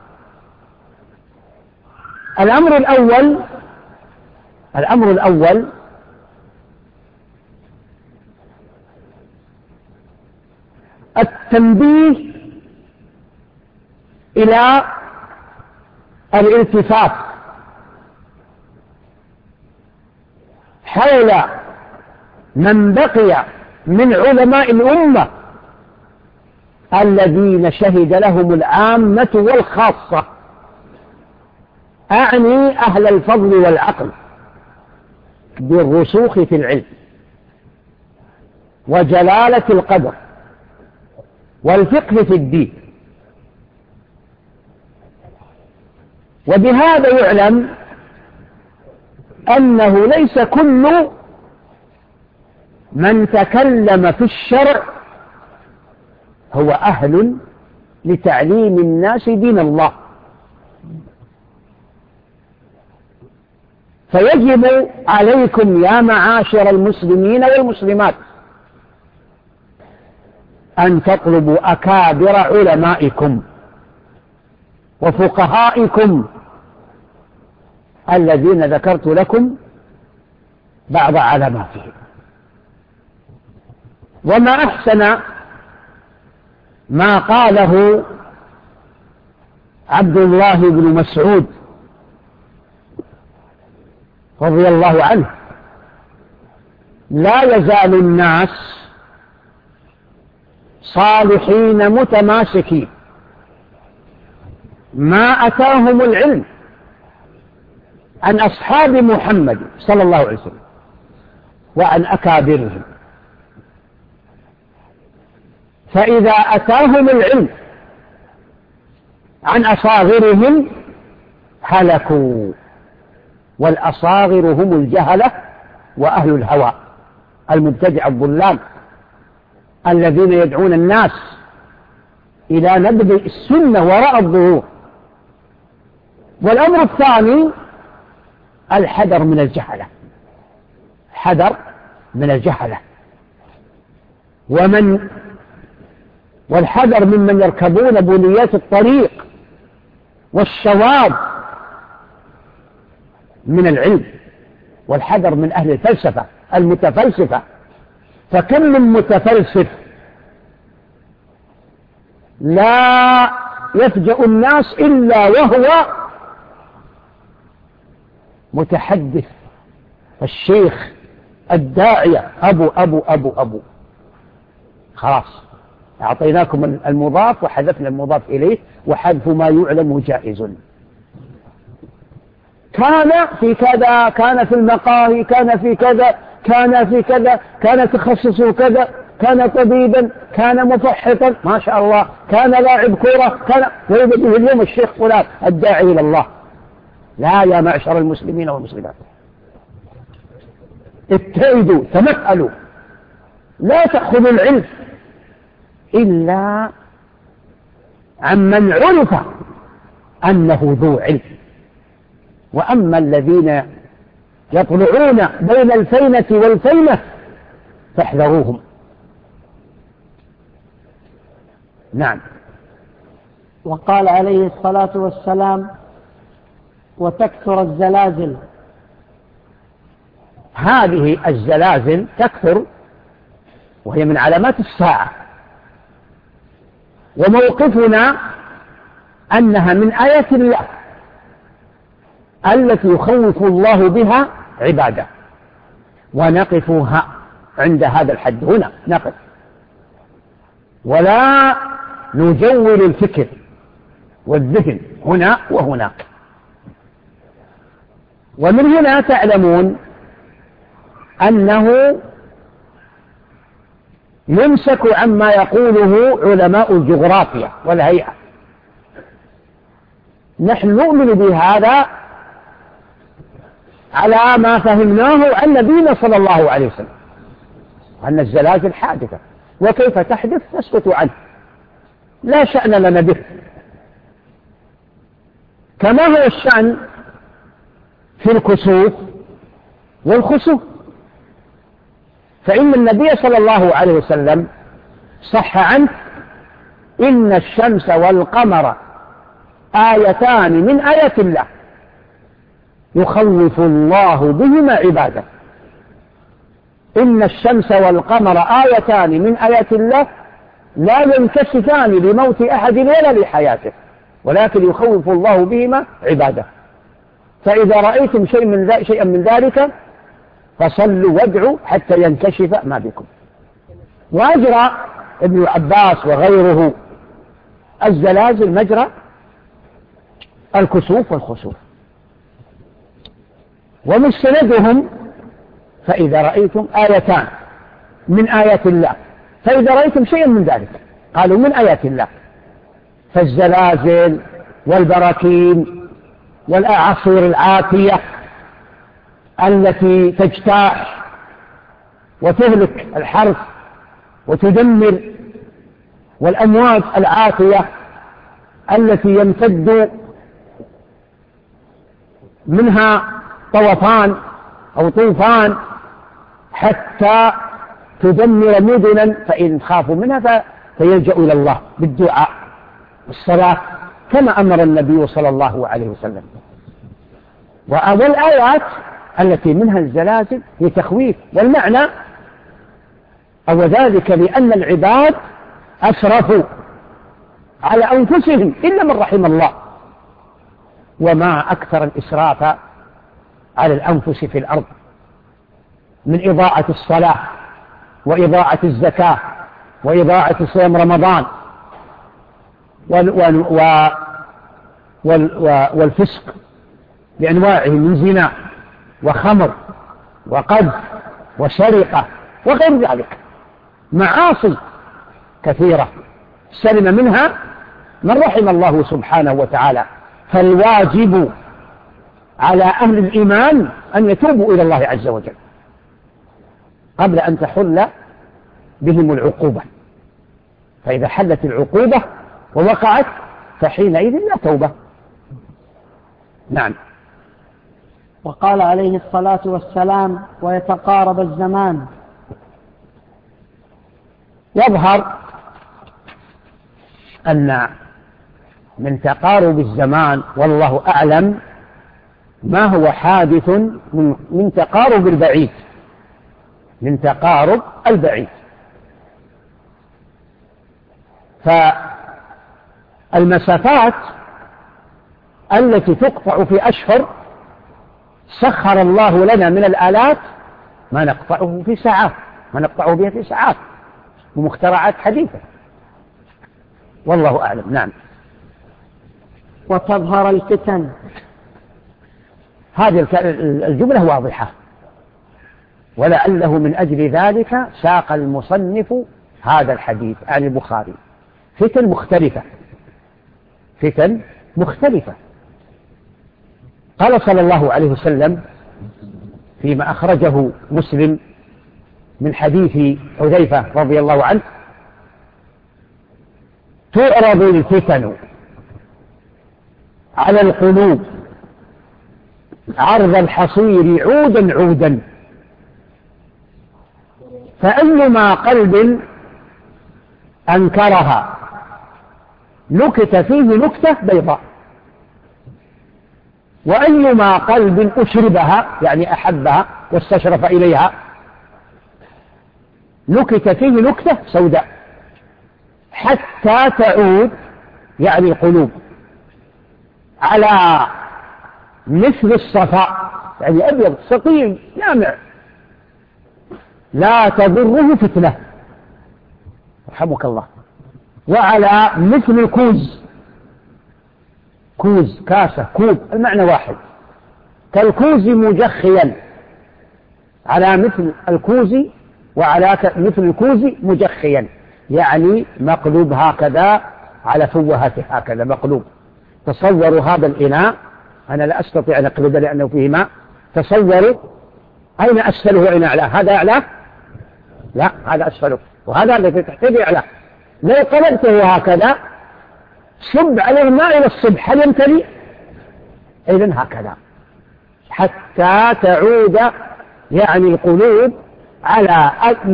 [SPEAKER 2] الأمر الأول التنبيه إلى الالتفات حول من بقي من علماء الأمة الذين شهد لهم العامة والخاصة، أعني أهل الفضل والعقل، بالرسوخ في العلم وجلالة القدر والفقه في الدين. وبهذا يعلم أنه ليس كل من تكلم في الشرع هو أهل لتعليم الناس دين الله. فيجب عليكم يا معاشر المسلمين والمسلمات أن تطلبوا أكابر علمائكم وفقهائكم الذين ذكرت لكم بعض علاماتهم. وما أحسن ما قاله عبد الله بن مسعود رضي الله عنه: لا يزال الناس صالحين متماسكين ما أتاهم العلم عن أصحاب محمد صلى الله عليه وسلم وعن أكابرهم، فإذا أتاهم العلم عن أصاغرهم هلكوا، والأصاغر هم الجهلة وأهل الهوى المبتدع الضلال الذين يدعون الناس إلى نبذ السنة وراء الظهور. والأمر الثاني الحذر من الجهلة، حذر من الجهلة، والحذر ممن يركبون بنيات الطريق والشواذ من العلم، والحذر من أهل الفلسفة المتفلسفة. فكم من متفلسف لا يفجأ الناس إلا وهو متحدث الشيخ الداعية أبو أبو أبو أبو. خلاص أعطيناكم المضاف وحذفنا المضاف إليه، وحذف ما يعلم جائز. كان في كذا، كان في المقاهي، كان في كذا، كان في كذا، كان تخصصه كذا، كان طبيبا، كان مفحطا، ما شاء الله، كان لاعب كرة، كان ويبدو اليوم الشيخ فلان الداعي إلى الله. لا يا معشر المسلمين والمسلمات، ابتعدوا تمثلوا، لا تأخذوا العلم إلا عمن عرف أنه ذو علم. وأما الذين يطلعون بين الفينة والفينة فاحذروهم. نعم.
[SPEAKER 1] وقال عليه الصلاة والسلام: وتكثر الزلازل.
[SPEAKER 2] هذه الزلازل تكثر وهي من علامات الساعة، وموقفنا أنها من آيات الله التي يخوف الله بها عباده، ونقفها عند هذا الحد. هنا نقف ولا نجول الفكر والذهن هنا وهناك. ومن هنا تعلمون أنه يمسك عما يقوله علماء الجغرافيا والهيئة. نحن نؤمن بهذا على ما فهمناه عن نبينا صلى الله عليه وسلم، أن الزلازل حادثة، وكيف تحدث نسكت عنه، لا شأن لنا به، كما هو الشأن في الكسوف والخسوف. فإن النبي صلى الله عليه وسلم صح عنه: إن الشمس والقمر آيتان من آيات الله يخوف الله بهما عباده. إن الشمس والقمر آيتان من آيات الله لا ينكشفان لموت أحد ولا لحياته، ولكن يخوف الله بهما عباده. فإذا رأيتم شيئا من ذلك فصلوا وادعوا حتى ينكشف ما بكم. وأجرى ابن عباس وغيره الزلازل مجرى الكسوف والخسوف، ومستندهم: فإذا رأيتم آيتان من آيات الله، فإذا رأيتم شيئا من ذلك قالوا من آيات الله. فالزلازل والبراكين والأعاصير العاتية التي تجتاح وتهلك الحرث وتدمر، والأمواج العاتية التي يمتد منها طوفان أو طوفان حتى تدمر مدنا، فإن خافوا منها فيلجأوا إلى الله بالدعاء والصلاة كما أمر النبي صلى الله عليه وسلم. والآيات التي منها الزلازل هي تخويف، والمعنى أو ذلك لأن العباد أسرفوا على أنفسهم إلا من رحم الله. وما أكثر الإسراف على الأنفس في الأرض من إضاعة الصلاة وإضاعة الزكاة وإضاعة صيام رمضان والفسق بأنواعه من زنا وخمر وقذف وسرقة وغير ذلك، معاصي كثيرة سلم منها من رحم الله سبحانه وتعالى. فالواجب على أهل الإيمان أن يتوبوا إلى الله عز وجل قبل أن تحل بهم العقوبة، فإذا حلت العقوبة ووقعت فحينئذ لا توبة. نعم.
[SPEAKER 1] وقال عليه الصلاة والسلام: ويتقارب الزمان.
[SPEAKER 2] يظهر أن من تقارب الزمان والله أعلم ما هو حادث من تقارب البعيد، من تقارب البعيد. فالمسافات التي تقطع في أشهر سخر الله لنا من الآلات ما نقطعه في ساعات، ما نقطعه بها في ساعات، ومخترعات حديثة، والله أعلم. نعم.
[SPEAKER 1] وتظهر الفتن.
[SPEAKER 2] هذه الجملة واضحة، ولعله من أجل ذلك ساق المصنف هذا الحديث عن البخاري. فتن مختلفة، فتن مختلفة. قال صلى الله عليه وسلم: فيما أخرجه مسلم من حديث حذيفة رضي الله عنه: تعرض الفتن على القلوب عرض الحصير عودا عودا، فأيما قلب أنكرها نكت فيه نكتة بيضاء، وأيما قلب أشربها يعني أحبها واستشرف إليها نكت فيه نكتة سوداء، حتى تعود يعني القلوب على مثل الصفاء، يعني أبيض سطيل لامع لا تضره فتنة، رحمك الله، وعلى مثل الكوز، كوز كاسة كوب المعنى واحد، كالكوز مجخيا، على مثل الكوز وعلى مثل الكوز مجخيا، يعني مقلوب هكذا على فوهته هكذا مقلوب. تصوروا هذا الإناء، أنا لا أستطيع أن أقلبه لأنه فيه ماء، تصوروا أين أسفله وأين أعلاه؟ هذا أعلاه؟ لا، هذا أسفله، وهذا الذي تحتاج أعلاه. لو قلبته هكذا صب عليه الماء إلى الصبح هل يمتلئ؟ إذن هكذا حتى تعود يعني القلوب على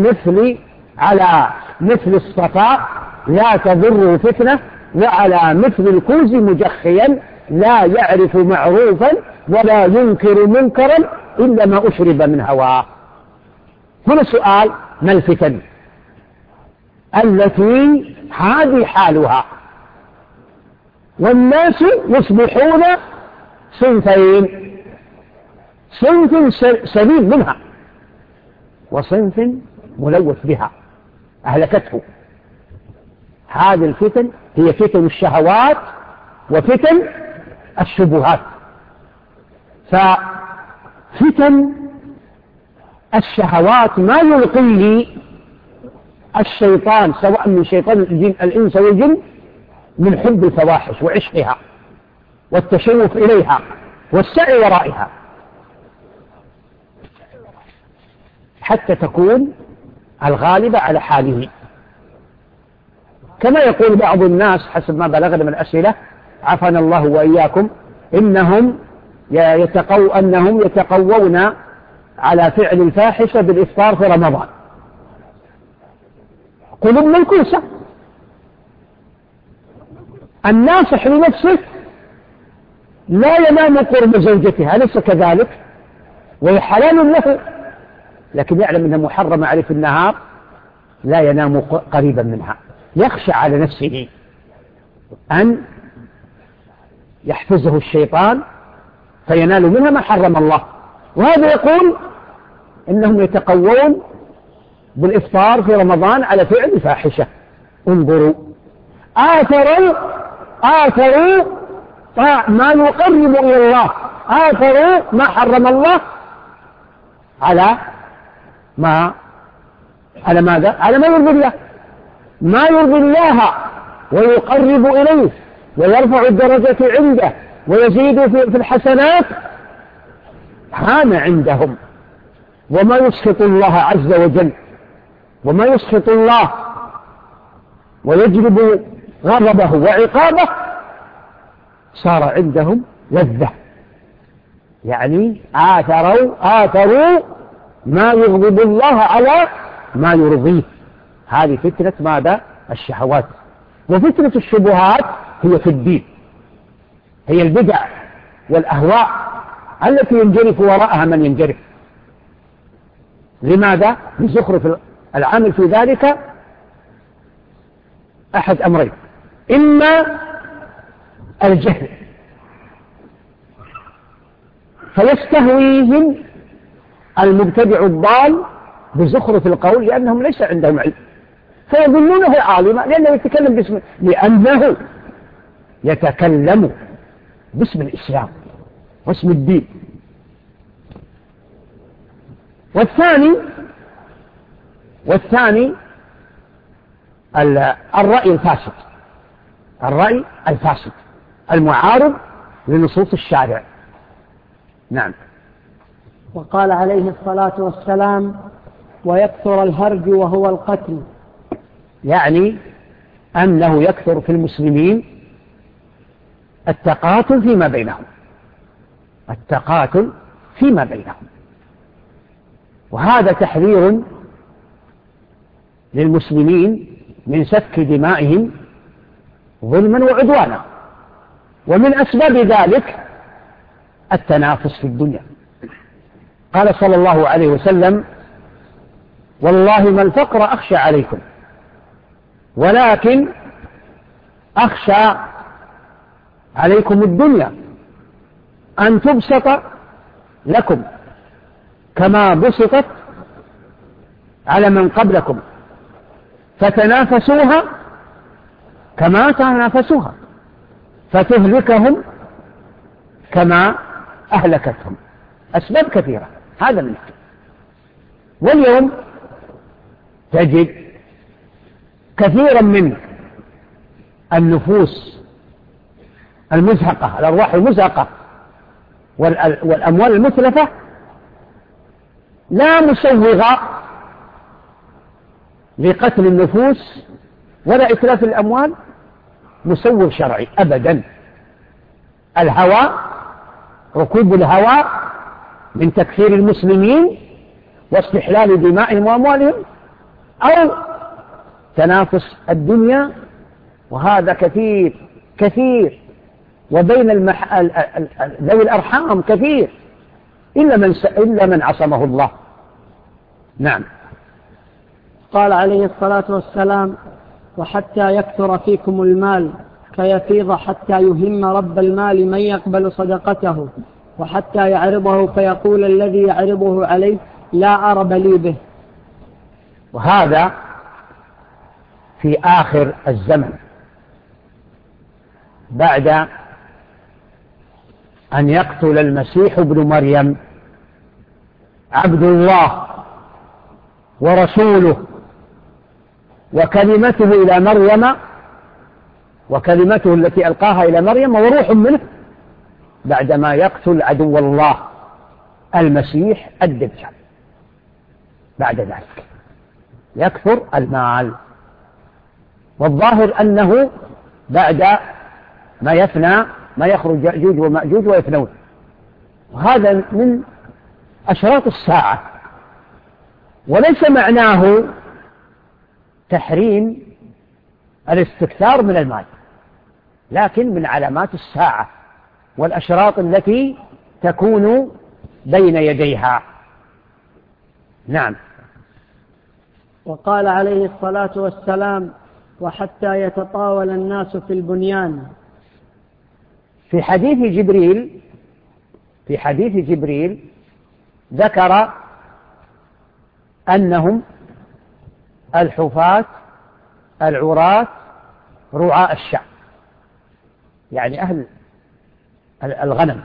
[SPEAKER 2] مثل الصفاء لا تضره فتنة، وعلى مثل الكوز مجخيا لا يعرف معروفا ولا ينكر منكرا إلا ما أشرب من هواه. هنا سؤال: ما الفتن التي هذه حالها؟ والناس يصبحون صنفين: صنف سليم منها وصنف ملوث بها أهلكته. هذه الفتن هي فتن الشهوات وفتن الشبهات. ففتن الشهوات ما يلقيه الشيطان سواء من شيطان الإنس والجن من حب الفواحش وعشقها والتشوف إليها والسعي ورائها، حتى تكون الغالبة على حاله. كما يقول بعض الناس حسب ما بلغنا من الأسئلة عافانا الله وإياكم، أنهم يتقوون على فعل الفاحشة بالإفطار في رمضان. قلوب منكوسة. الناصح لنفسه لا ينام قرب زوجته، أليس كذلك؟ وهي حلال له، لكن يعلم أنها محرمة عليه في النهار، لا ينام قريبا منها، يخشى على نفسه أن يحفزه الشيطان فينال منها ما حرم الله. وهذا يقول إنهم يتقوون بالإفطار في رمضان على فعل الفاحشة. انظروا، آثروا ما يقرب إلى الله، آثروا ما حرم الله على ماذا؟ على ما يرضي الله، ما يرضي الله ويقرب إليه ويرفع الدرجة عنده ويزيد في الحسنات، هان عندهم. وما يسخط الله عز وجل وما يسخط الله ويجلب غضبه وعقابه صار عندهم لذة، يعني آثروا ما يغضب الله على ما يرضيه. هذه فتنة ماذا؟ الشهوات. وفتنة الشبهات هي في الدين، هي البدع والأهواء التي ينجرف وراءها من ينجرف. لماذا؟ لزخرف العامل في ذلك أحد أمرين: إما الجهل فيستهويهم المبتدع الضال بزخرف القول لأنهم ليس عندهم علم، فيظنونه عالما لأنه يتكلم باسم الإسلام واسم الدين. والثاني الرأي الفاسد المعارض لنصوص الشارع. نعم.
[SPEAKER 1] وقال عليه الصلاة والسلام: ويكثر الهرج وهو القتل.
[SPEAKER 2] يعني أنه يكثر في المسلمين التقاتل فيما بينهم، التقاتل فيما بينهم، وهذا تحذير للمسلمين من سفك دمائهم ظلما وعدوانا. ومن أسباب ذلك التنافس في الدنيا. قال صلى الله عليه وسلم: والله ما الفقر أخشى عليكم، ولكن أخشى عليكم الدنيا أن تبسط لكم كما بسطت على من قبلكم، فتنافسوها كما تنافسوها، فتهلكهم كما أهلكتهم. أسباب كثيرة، هذا منها. واليوم تجد كثيرا من النفوس المزهقة، الأرواح المزهقة والأموال المتلفة لا مسوغة لقتل النفوس ولا إتلاف الأموال مسوغ شرعي أبدا. الهوى، ركوب الهوى من تكفير المسلمين واستحلال دمائهم وأموالهم، أو تنافس الدنيا، وهذا كثير كثير. وبين ذوي الأرحام كثير، إلا من عصمه الله. نعم.
[SPEAKER 1] قال عليه الصلاة والسلام: وحتى يكثر فيكم المال فيفيض حتى يهم رب المال من يقبل صدقته، وحتى يعرضه فيقول الذي يعرضه عليه: لا أرب لي به.
[SPEAKER 2] وهذا في آخر الزمن، بعد أن يقتل المسيح ابن مريم عبد الله ورسوله وكلمته إلى مريم، وكلمته التي ألقاها إلى مريم وروح منه، بعدما يقتل عدو الله المسيح الدجال. بعد ذلك يكثر المال، والظاهر أنه بعد ما يفنى ما يخرج يأجوج ومأجوج ويفنون، وهذا من أشراط الساعة. وليس معناه تحريم الاستكثار من المال، لكن من علامات الساعة والأشراط التي تكون بين يديها. نعم.
[SPEAKER 1] وقال عليه الصلاة والسلام: وحتى يتطاول الناس في البنيان.
[SPEAKER 2] في حديث جبريل ذكر أنهم الحفاة العراة رعاء الشعب، يعني أهل الغنم.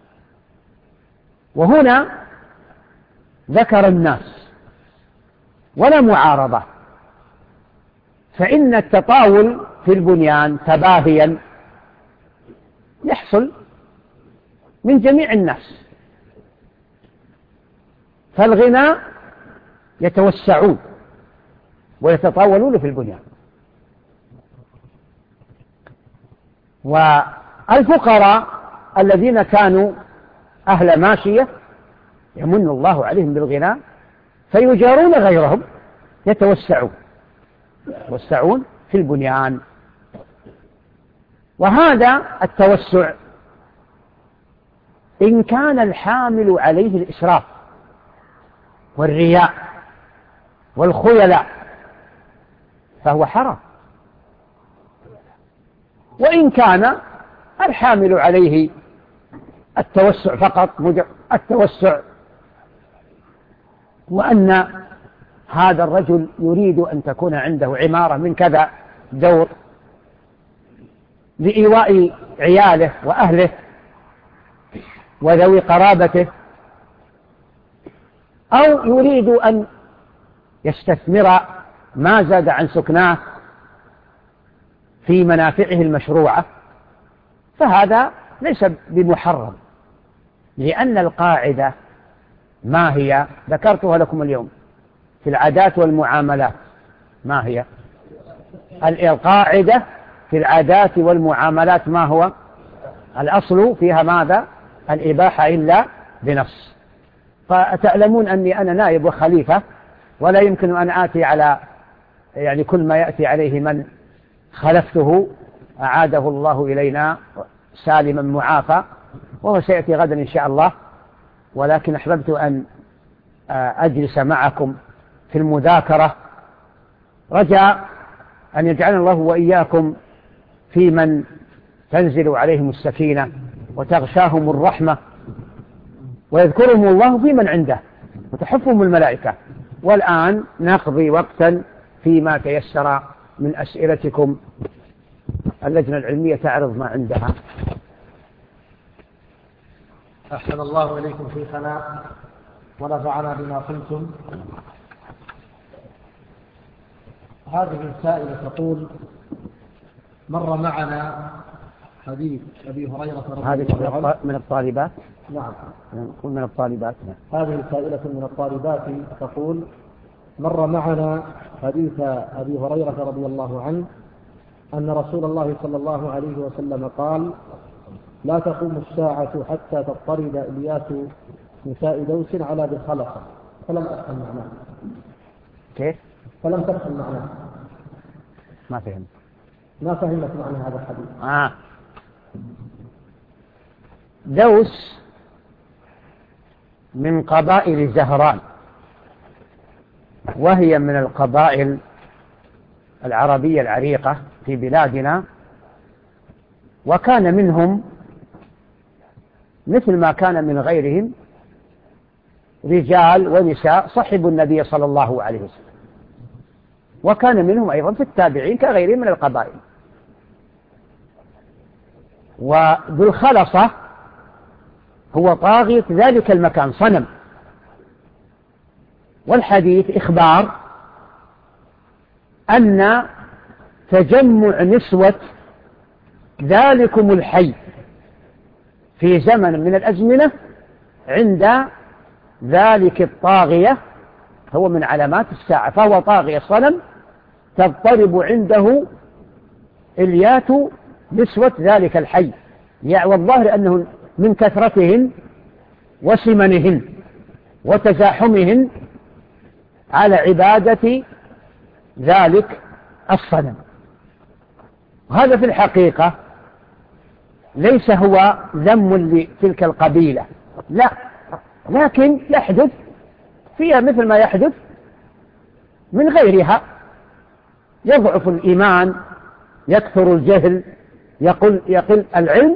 [SPEAKER 2] وهنا ذكر الناس ولا معارضة، فإن التطاول في البنيان تباهيا يحصل من جميع الناس، فالغنى يتوسعون ويتطاولون في البنيان، والفقراء الذين كانوا أهل ماشية يمن الله عليهم بالغنى فيجارون غيرهم يتوسعون في البنيان. وهذا التوسع إن كان الحامل عليه الإسراف والرياء والخيلاء فهو حرام، وإن كان الحامل عليه التوسع فقط، التوسع وأن هذا الرجل يريد أن تكون عنده عمارة من كذا دور لإيواء عياله وأهله وذوي قرابته، أو يريد أن يستثمر ما زاد عن سكناه في منافعه المشروعة، فهذا ليس بمحرم، لأن القاعدة ما هي؟ ذكرتها لكم اليوم في العادات والمعاملات. ما هي القاعدة في العادات والمعاملات؟ ما هو الأصل فيها؟ ماذا؟ الإباحة إلا بنص. فتعلمون أني أنا نائب وخليفة، ولا يمكن أن آتي على يعني كل ما يأتي عليه من خلفته أعاده الله إلينا سالما معافى، وهو سيأتي غدا إن شاء الله. ولكن أحببت أن أجلس معكم في المذاكرة، رجاء أن يجعلنا الله وإياكم في من تنزل عليهم السكينة وتغشاهم الرحمة ويذكرهم الله في من عنده وتحفهم الملائكة. والآن نقضي وقتا فيما تيسر من أسئلتكم. اللجنة العلمية تعرض ما عندها.
[SPEAKER 3] أحسن الله إليكم شيخنا ونفعنا بما قلتم. هذه السائلة تقول: مر معنا حديث أبي هريرة رضي الله عنه.
[SPEAKER 2] من الطالبات؟
[SPEAKER 3] نعم،
[SPEAKER 2] نقول من الطالبات.
[SPEAKER 3] هذه سائلة من الطالبات تقول: مر معنا حديث أبي هريرة رضي الله عنه أن رسول الله صلى الله عليه وسلم قال: لا تقوم الساعة حتى تضطرد إلياس نساء دوس على ذي الخلقة. فلم أفهم معناه.
[SPEAKER 2] كيف؟
[SPEAKER 3] فلم تفهم معناه.
[SPEAKER 2] ما فهمت.
[SPEAKER 3] ما فهمت معنى هذا الحديث.
[SPEAKER 2] دوس من قبائل زهران، وهي من القبائل العربية العريقة في بلادنا، وكان منهم مثل ما كان من غيرهم رجال ونساء صحبوا النبي صلى الله عليه وسلم، وكان منهم أيضا في التابعين كغيرهم من القبائل. وذو الخلصة هو طاغية ذلك المكان، صنم. والحديث إخبار أن تجمع نسوة ذلكم الحي في زمن من الأزمنة عند ذلك الطاغية هو من علامات الساعة، فهو طاغية صنم تضطرب عنده إليات نسوة ذلك الحي. والظاهر أنه من كثرتهن وسمنهن وتزاحمهن على عبادة ذلك الصنم. وهذا في الحقيقة ليس هو ذم لتلك القبيلة، لا، لكن يحدث فيها مثل ما يحدث من غيرها. يضعف الإيمان، يكثر الجهل، يقل العلم،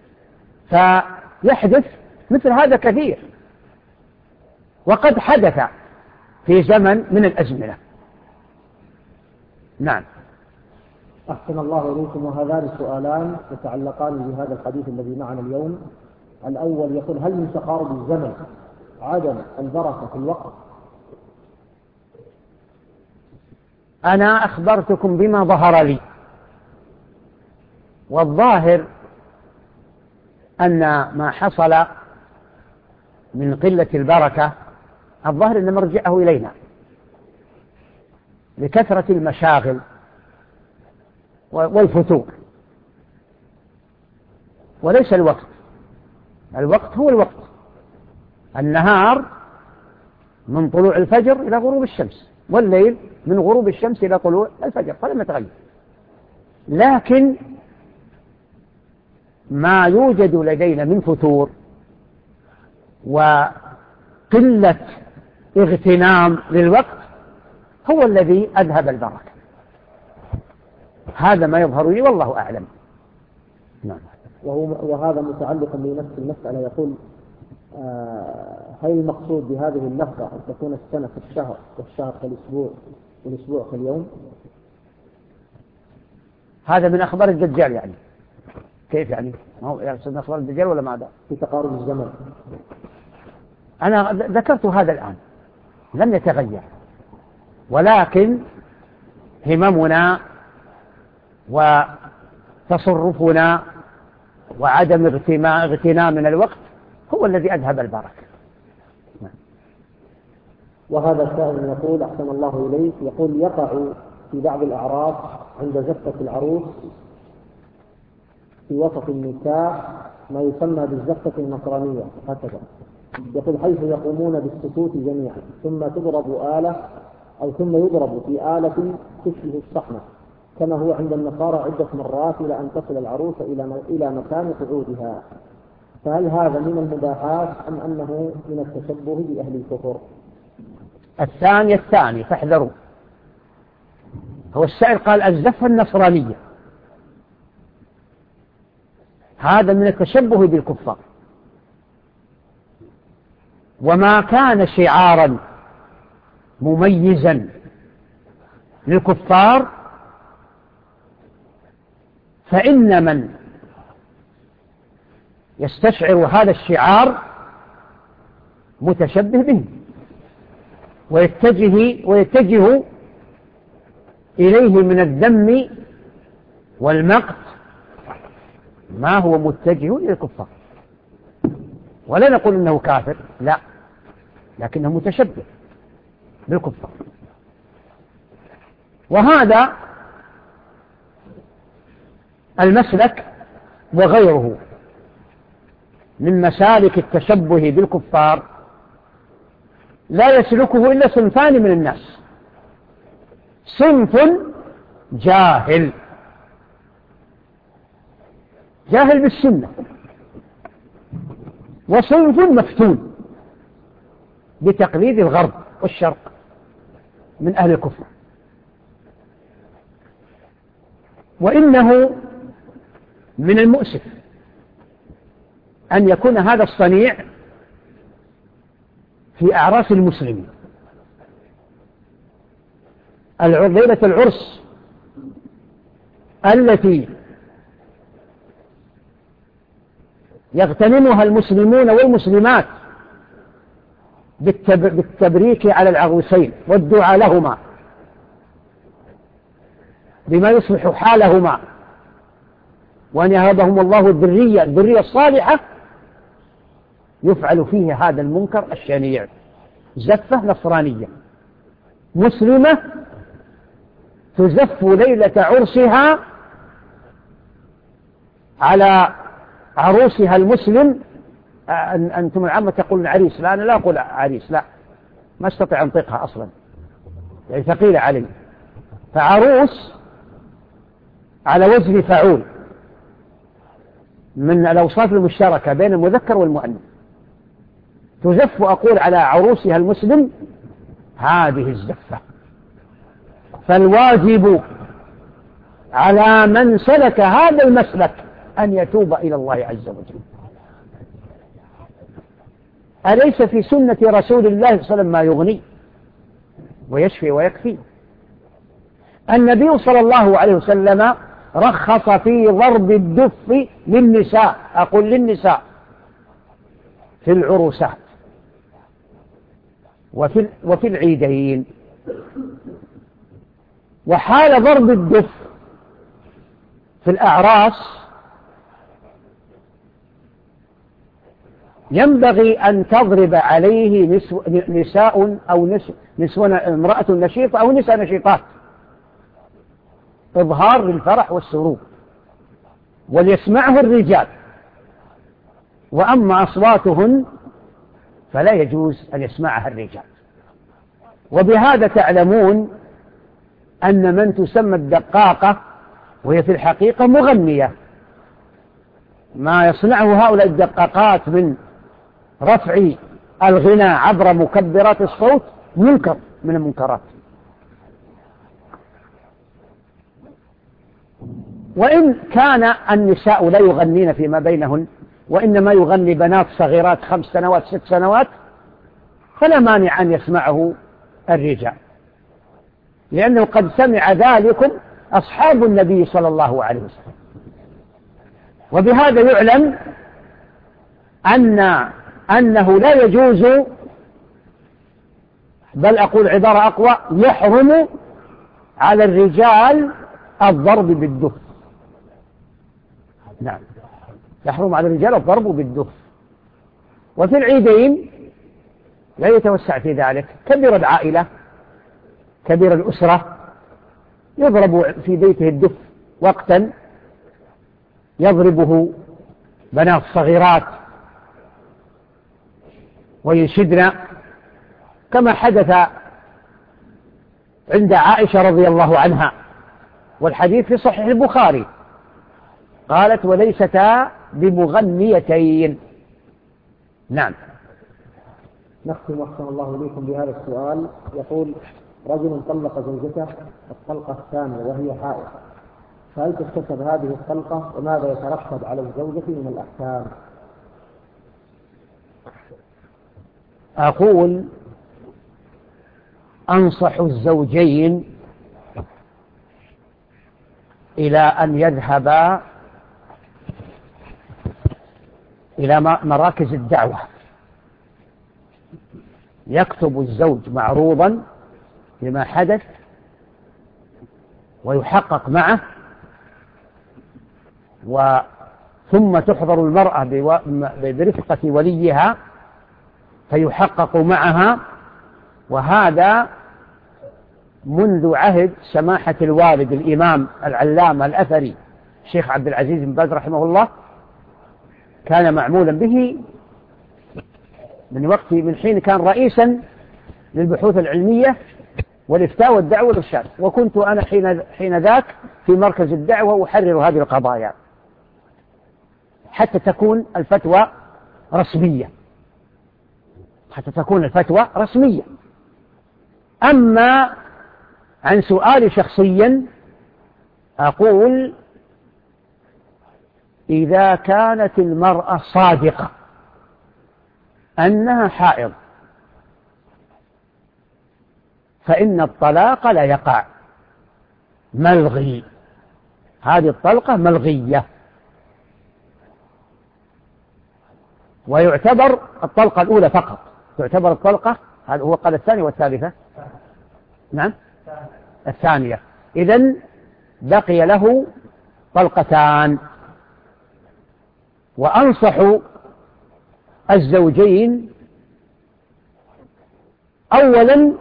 [SPEAKER 2] فيحدث مثل هذا كثير، وقد حدث في زمن من الأزمنة. نعم.
[SPEAKER 3] أحسن الله إليكم. وهذان سؤالان يتعلقان بهذا الحديث الذي معنا اليوم. الأول يقول: هل من تقارب الزمن عدم البركة في الوقت؟
[SPEAKER 2] أنا أخبرتكم بما ظهر لي، والظاهر أن ما حصل من قلة البركة الظاهر أن مرجعه إلينا لكثرة المشاغل والفتور، وليس الوقت. الوقت هو الوقت، النهار من طلوع الفجر إلى غروب الشمس، والليل من غروب الشمس إلى طلوع الفجر، فلم يتغير. لكن ما يوجد لدينا من فتور وقلة اغتنام للوقت هو الذي أذهب البركة. هذا ما يظهر لي والله أعلم. نعم.
[SPEAKER 3] وهذا متعلق بنفس المسألة. يقول: هل المقصود بهذه اللفظة أن تكون السنة في الشهر والشهر في الأسبوع والأسبوع في اليوم؟
[SPEAKER 2] هذا من أخبار الدجال يعني. كيف يعني؟ ما هو يقصد أخبار الدجال ولا ماذا؟
[SPEAKER 3] في تقارب الزمن.
[SPEAKER 2] أنا ذكرت هذا الآن لم يتغير، ولكن هممنا وتصرفنا وعدم اغتنامنا الوقت هو الذي أذهب البركة.
[SPEAKER 3] وهذا السائل يقول أحسن الله إليك، يقول يقع في بعض الأعراس عند زفة العروس في وسط النساء ما يسمى بالزفة النصرانية هكذا، يقول حيث يقومون بالسكوت جميعا ثم تضرب آلة أو ثم يضرب في آلة تشبه الصحنة كما هو عند النصارى عدة مرات إلى أن تصل العروس إلى مكان قعودها، فهل هذا من المباحات أم أنه من التشبه بأهل الكفر؟
[SPEAKER 2] الثاني فاحذروا. هو السائل قال الزفة النصرانية، هذا من التشبه بالكفار، وما كان شعارا مميزا للكفار فإن من يستشعر هذا الشعار متشبه به ويتجه إليه من الذم والمقت ما هو متجه إلى الكفار. ولا نقول إنه كافر، لا، لكنه متشبه بالكفار. وهذا المسلك وغيره من مسالك التشبه بالكفار لا يسلكه إلا صنفان من الناس: صنف جاهل بالسنة، وصنف مفتون بتقليد الغرب والشرق من أهل الكفر. وإنه من المؤسف أن يكون هذا الصنيع في أعراس المسلمين. ليلة العرس التي يغتنمها المسلمون والمسلمات بالتبريك على العروسين والدعاء لهما بما يصلح حالهما وأن يهبهم الله الذرية الصالحة، يفعل فيه هذا المنكر الشنيع: زفة نصرانية مسلمة تزف ليلة عرسها على عروسها المسلم. أنتم العامة تقولون عريس، لا، أنا لا أقول عريس، لا، ما استطيع أنطقها أصلا، يعني ثقيلة علي. فعروس على وزن فعول من الأوصاف المشتركة بين المذكر والمؤنث، تزف أقول على عروسها المسلم هذه الزفة. فالواجب على من سلك هذا المسلك أن يتوب إلى الله عز وجل. أليس في سنة رسول الله صلى الله عليه وسلم ما يغني ويشفي ويكفي؟ النبي صلى الله عليه وسلم رخص في ضرب الدف للنساء، أقول للنساء، في العروسات وفي العيدين. وحال ضرب الدف في الأعراس ينبغي أن تضرب عليه نساء أو امرأة نشيطة أو نساء نشيطات، إظهار للفرح والسرور، وليسمعه الرجال. وأما أصواتهن فلا يجوز أن يسمعها الرجال. وبهذا تعلمون أن من تسمى الدقاقة وهي في الحقيقة مغنية، ما يصنعه هؤلاء الدقاقات من رفع الغنى عبر مكبرات الصوت منكر من المنكرات. وإن كان النساء لا يغنين فيما بينهن وإنما يغني بنات صغيرات 5 سنوات 6 سنوات، فلا مانع أن يسمعه الرجال، لأنه قد سمع ذلكم أصحاب النبي صلى الله عليه وسلم. وبهذا يعلم أنه لا يجوز، بل أقول عبارة أقوى، يحرم على الرجال الضرب بالدف. نعم، يحرم على الرجال الضرب بالدف. وفي العيدين لا يتوسع في ذلك. كبر العائلة، كبر الأسرة، يضرب في بيته الدف وقتا يضربه بنات صغيرات وينشدن، كما حدث عند عائشة رضي الله عنها، والحديث في صحيح البخاري، قالت: وليستا بمغنيتين. نعم.
[SPEAKER 3] نختم أحسن الله إليكم بهذا السؤال. يقول: رجل طلق زوجته الطلقة الثانية وهي حائض، فهل تحتسب هذه الطلقة وماذا يترتب على الزوجة من الأحكام؟
[SPEAKER 2] أقول: أنصح الزوجين إلى أن يذهبا إلى مراكز الدعوة، يكتب الزوج معروضا بما حدث ويحقق معه، ثم تحضر المرأة برفقة وليها فيحقق معها. وهذا منذ عهد سماحة الوالد الإمام العلامة الأثري الشيخ عبد العزيز بن باز رحمه الله، كان معمولا به من حين كان رئيسا للبحوث العلمية والإفتاء والدعوة والإرشاد، وكنت أنا حين ذاك في مركز الدعوة وأحرر هذه القضايا حتى تكون الفتوى رسمية، أما عن سؤالي شخصيا أقول: إذا كانت المرأة صادقة أنها حائض فإن الطلاق لا يقع، ملغي، هذه الطلقة ملغية، ويعتبر الطلقة الأولى فقط، تعتبر الطلقة، هذا هو قال الثانية والثالثة، نعم الثانية، إذن بقي له طلقتان. وأنصح الزوجين أولا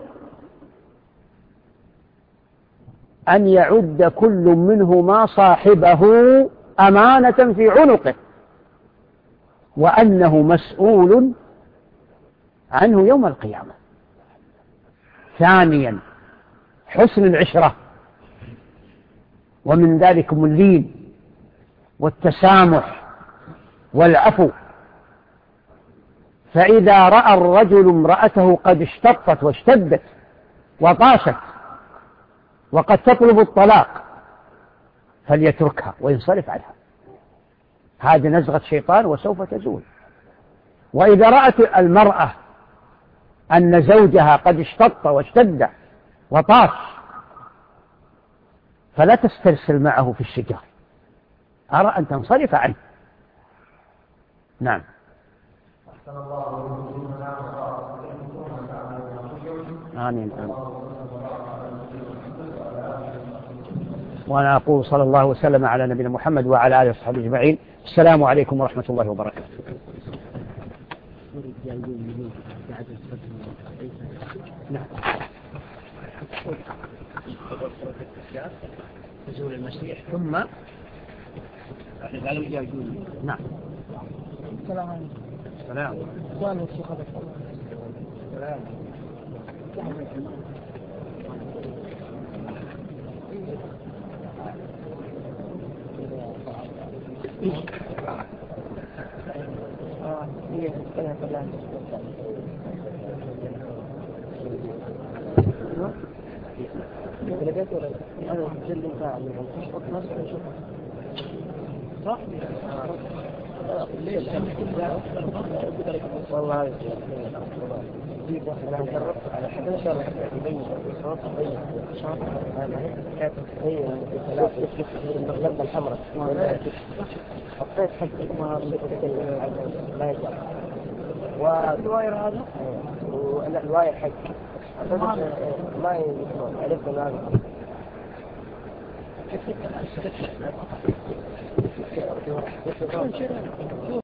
[SPEAKER 2] أن يعد كل منهما صاحبه أمانة في عنقه، وأنه مسؤول عنه يوم القيامة. ثانيا حسن العشرة، ومن ذلك اللين والتسامح والعفو. فإذا رأى الرجل امرأته قد اشتطت واشتدت وطاشت وقد تطلب الطلاق فليتركها وينصرف عنها، هذه نزغة شيطان وسوف تزول. وإذا رأت المرأة أن زوجها قد اشتط واشتد وطاش فلا تسترسل معه في الشجار، أرى أن تنصرف عنه. نعم. آمين. وأنا أقول صلى الله وسلم على نبينا محمد وعلى آله وصحبه أجمعين. السلام عليكم ورحمة الله وبركاته. نعم. نزول المسيح ثم نعم. السلام عليكم. السلام. صح؟ والله أنا جربت على حد إن شاء الله يبين الصوت يبين الشعر كانت هي اللمبة الحمراء حطيت حق ما يطلع والواير هذا ولا الواير حق ما يعرف هذا